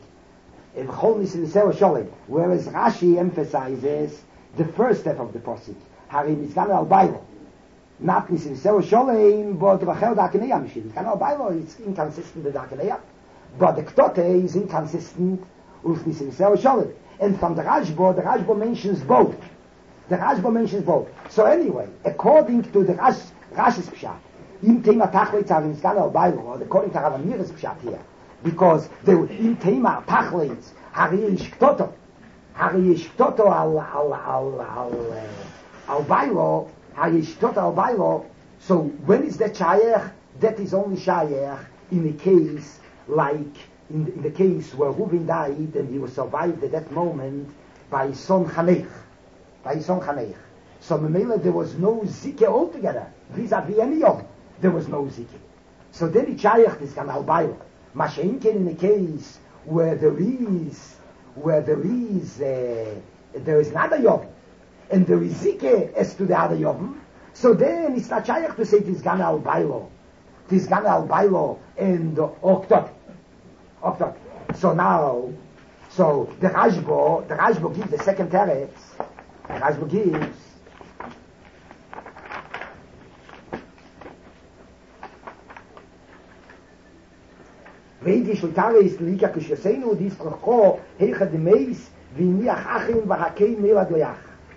whereas Rashi emphasizes the first half of the pasuk. Hari Mizgan al Bailo, not Nisivseo Sholem, but Drochel Dakneyam. Mizgan al Bailo is inconsistent with Dakneyam, but the ktote is inconsistent. And from the Rashba, the Rashba mentions both. The Rashba mentions both. So anyway, according to the Rash, Rash's Pshat, im Tema Tachleitz Avim Zgan al Bailo, or according to Rav Amir's Pshat here, because the im Tema Tachleitz Hari Ish Ktoto, Hari Ish Ktoto al al al al al Bailo, Hari Ish Ktoto al Bailo. So when is that Shayach? That is only Shayach in a case like In the, in the case where Reuven died and he was survived at that moment by his son Chaneich. By his son Chaneich. So Memele, there was no Zike altogether. Vis-a-vis any of them, there was no Zike. So then the Chayach is Gan al Bailo. Masha'inken in the case where there is, where there is, uh, there is not a Yom, and there is Zike as to the other Yom, so then it's not shaykh to say Tizgana al Bailo, Tizgana al Bailo and Oktot. Oktot. So now, so the Rashbo, the Rashbo gives the second teretz, the Rashbo gives, Veidish l'tare is l'ika k'shesenu dis procho heicha demeis v'iniach achim v'hakei meilad leach.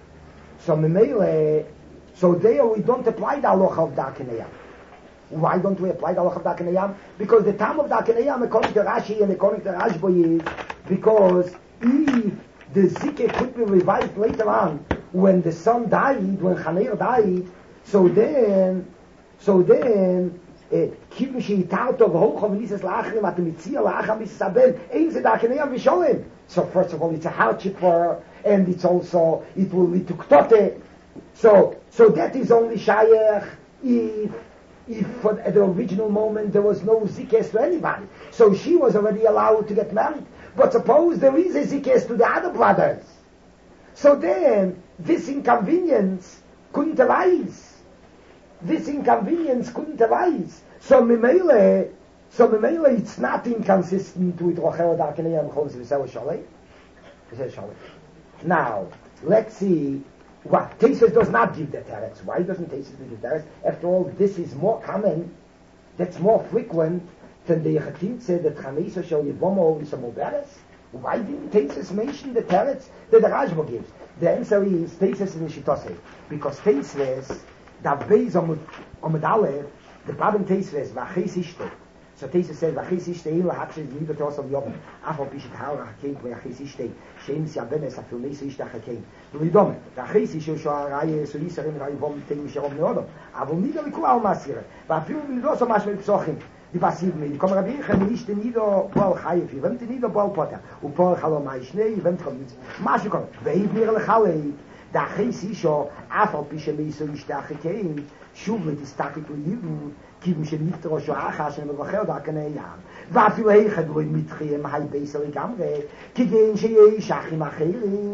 So memele, so there we don't apply the halacha of Dakaneyam. Why don't we apply the halacha of Dakaneyam? Because the time of Dakaneyam, according to Rashi and according to Rashbo, is because if the zikah could be revived later on when the son died, when Chaner died, so then, so then. Kib mich itarto hoch und dieses Lachen mit dem Ziel Lachen bis Sabel ein sie da können wir schauen. So first of all it's a hardship for her, and it's also it will lead to ktote. So so that is only shaykh if if for, at the original moment there was no zikes to anybody. So she was already allowed to get married. But suppose there is a zikes to the other brothers. So then this inconvenience couldn't arise. This inconvenience couldn't arise. So Mimele, so Mimele, it's not inconsistent with Rochel Dakanei and Chol Zvisel Shalei. Shalei. Now, let's see what Tesis does not give the teretz. Why doesn't Tesis give the teretz? After all, this is more common, that's more frequent than the Yechatimtze that Chanesa Shal Yivomo is a Moberes. Why didn't Tesis mention the teretz that the Rashba gives? The answer is Tesis in Shitose. Because Tesis da beis am am dalle the problem taste was wachis ist so taste said wachis ist il hat sich lieber das am job aber bis ich hau kein wachis ist schön sie haben es für mich ist da kein du dom da wachis ist schon eine reihe so dieser in reihe vom ding ich auch nur aber nie da klar massieren war für mich so mach mit psochen die passiv mir kommen rabbi ich nicht nie da bal haif wenn die nie da bal potter und vor hallo mai schnee wenn kommt mach ich kommen weil wir alle da khis ich scho afol bische mi so ich da kein shuv mit stak ich lieben geben sie nicht so scho achas und wir gehen da keine ja war für he gedoy mit gehen hay besser gamre gegen sie ich sag ich mache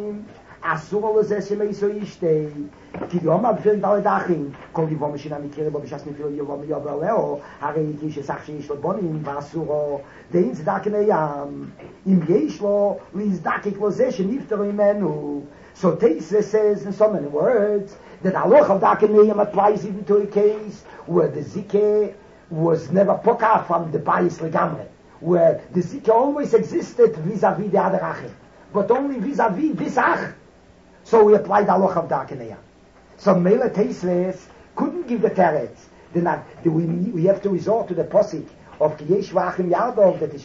asur es es mi so ich stei ki do ma bfel da dachin kol di vom shina mikere bo bishas mikere yo vom yo leo hare ich ich sag ich schon bon in vasuro den da keine ja im geishlo lis dakik wo se nicht der menu. So Teisra says in so many words that Aloch of Dakaneyam applies even to a case where the Zikeh was never poka from the Bayis Legamre, where the Zikeh always existed vis-a-vis the other Achim, but only vis-a-vis this Ach. So we applied Aloch of Dakaneyam. So Mele Teisra couldn't give the teretz. Then uh, we, we have to resort to the posik of Kiyesh Vachim Yadov that is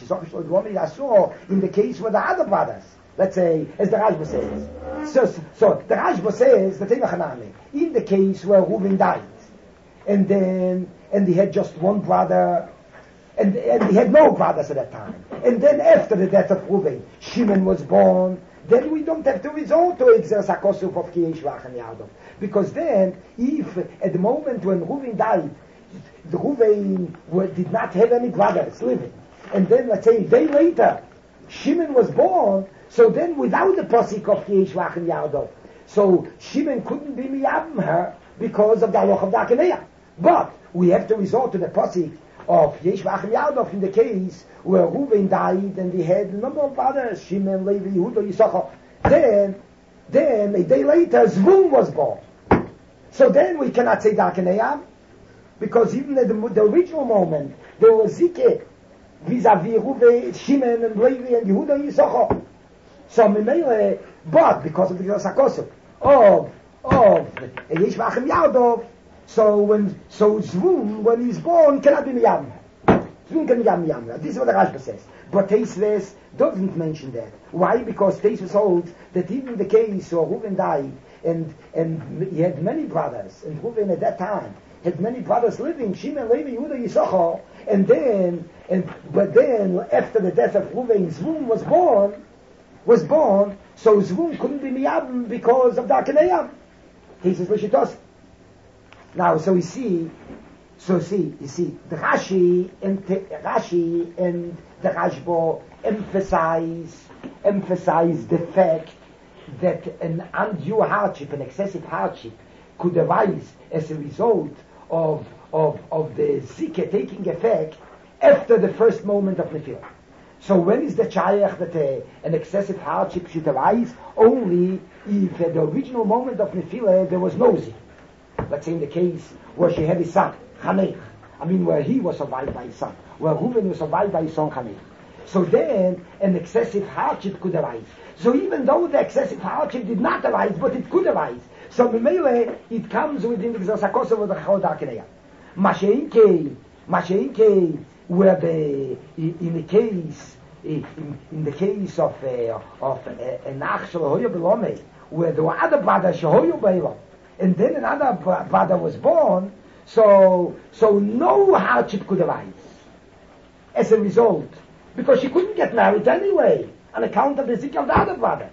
in the case with the other brothers. Let's say, as the Rashba says. So, so the Rashba says, the in the case where Reuven died, and then, and he had just one brother, and, and he had no brothers at that time. And then after the death of Reuven, Shimon was born, then we don't have to resort to Exer Sakosuf of Kiyesh Vachan Yadov. Because then, if at the moment when Reuven died, the Reuven did not have any brothers living, and then let's say a day later, Shimon was born, so then without the posik of Kiyesh Vachan Yadov, so Shimon couldn't be miyabim her because of the halacha of Dakaneyam. But we have to resort to the posik of Kiyesh Vachan Yadov in the case where Reuven died and he had a number of brothers, Shimon, Levi, Yehuda, Yisachar. Then, then a day later, Zvun was born. So then we cannot say Dakaneyam because even at the, the original moment there was Zikeh vis-a-vis Reuven, Shimon, and Levi, and Yehuda, and Yisachar. So Mimele, but because of the Sakosuk of of Yesh Vachem Yadov, so when so Zvun when he's born cannot be Miyam. Zvun can be Miyam. This is what the Rashba says. But Teisves doesn't mention that. Why? Because Teisves holds that even in the case where Reuven died and and he had many brothers, and Reuven at that time had many brothers living, Shimon, Levi, Yehuda, Yisachar, and then and but then after the death of Reuven, Zvun was born. was born, so Zvun couldn't be miyabim because of Dakaneyam. He says, Lishitos. Now, so we see, So see, you see, the Rashi and the Rashi and the Rashba emphasize emphasize the fact that an undue hardship, an excessive hardship, could arise as a result of of of the zikah taking effect after the first moment of Nefillah. So when is the chayach that uh, an excessive hardship should arise? Only if at the original moment of Nefillah there was no zikah. Let's say in the case where she had his son, Chanech. I mean where he was survived by his son, where Reuven was survived by his son Chanech. So then an excessive hardship could arise. So even though the excessive hardship did not arise, but it could arise. So Mimele, it comes within the Gzosakosov of the Chodakineya. Masheinke, Masheinke, where the, in the case, in, in the case of, uh, of an Ach Shalohoyo Belome, where there were other brothers, Shahoyo Belome, and then another brother was born, so, so no hardship could arise as a result. Because she couldn't get married anyway, on account of the zik of the other brother.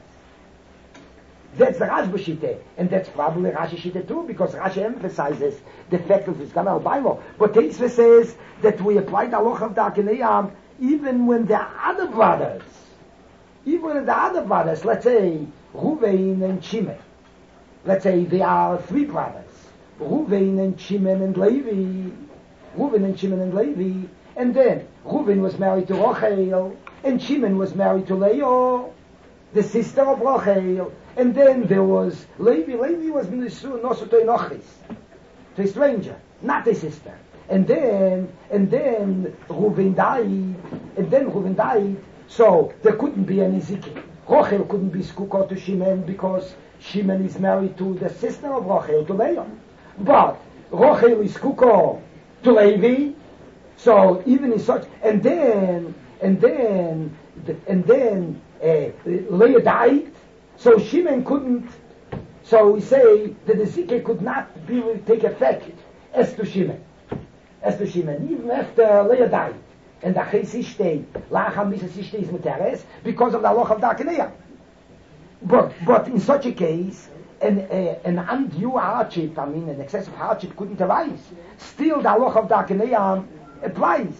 That's the Rashba Shite, and that's probably Rashi Shite too, because Rashi emphasizes the fact of his Gamal Bailo. But Teisve says that we apply the Aloch of Dakineyam even when there are other brothers. Even when the other brothers, let's say Ruvain and Shimon. Let's say there are three brothers. Ruvain and Shimon and Levi. Ruvain and Shimon and Levi. And then Reuven was married to Rachel, and Shimon was married to Leah, the sister of Rachel. And then there was Levi. Levi was also to Enochis, to a stranger, not a sister. And then, and then Reuven died, and then Reuven died. So there couldn't be any zikah. Rachel couldn't be skukah to Shimon because Shimon is married to the sister of Rachel, to Leah. But Rachel is skukah to Levi. So even in such, and then, and then, and then uh, Leah died, so Shimon couldn't, so we say that the zikah could not be, take effect as to Shimon. As to Shimon, even after Leah died. And the Chesishte, Lacham Misasishte is Muteres, because of the Aloch of Dakineyah. But, but in such a case, an, uh, an undue hardship, I mean an excessive hardship couldn't arise. Still the Aloch of Dakineyah applies.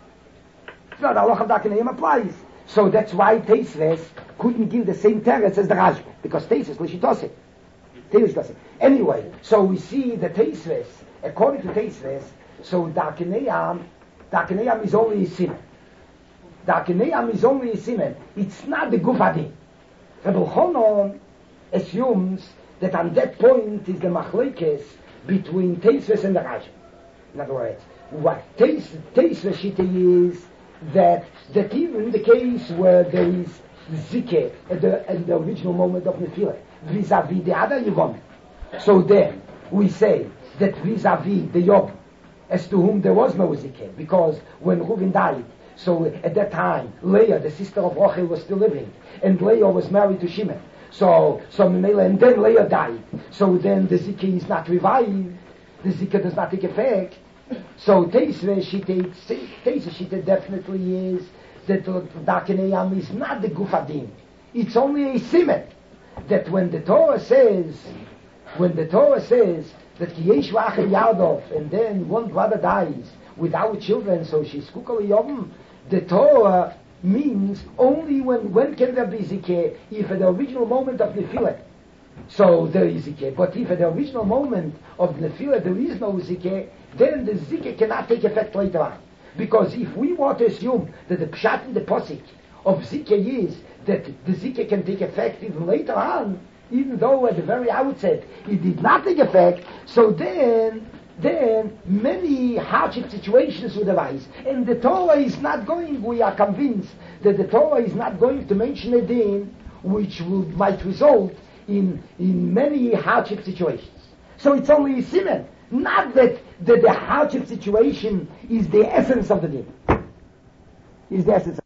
So the Aloch of Dakineyam applies. So that's why Teisves couldn't give the same teretz as the Rashba, because Teisves l'shitose. Teisves. Anyway, so we see the Teisves, according to Teisves, so Dakineyam, Dakineyam is only a siman. Dakineyam is only a siman. It's not the Gufadi. Rabbi Chonon assumes that on that point is the machlekes between Teisves and the Rashba. In other words, what Teisves Shita is that that even in the case where there is zikeh at the, at the original moment of Nefillah, vis-a-vis the other Yevamim. So then we say that vis-a-vis the Yom, as to whom there was no zikeh, because when Reuven died, so at that time Leah, the sister of Rachel, was still living, and Leah was married to Shimon. So, so and then Leah died. So then the zikeh is not revived. The zikah does not take effect. So Teisve Shita, Teisve Shita definitely is that Dakineyam is not the Gufadim. It's only a siman. That when the Torah says, when the Torah says that Kiyesh V'achel Yadov, and then one brother dies without children, so she's Kukal Yom, the Torah means only when, when can there be Zikeh? If at the original moment of Nefillah, so there is Zikeh. But if at the original moment of Nefillah there is no Zikeh, then the Zikeh cannot take effect later on. Because if we want to assume that the Pshat in the Posik of Zikeh is that the Zikeh can take effect even later on, even though at the very outset it did not take effect, so then, then many hardship situations would arise. And the Torah is not going, we are convinced that the Torah is not going to mention a din which would, might result in, in many hardship situations. So it's only a siman. Not that, that the hardship situation is the essence of the din. Is the essence.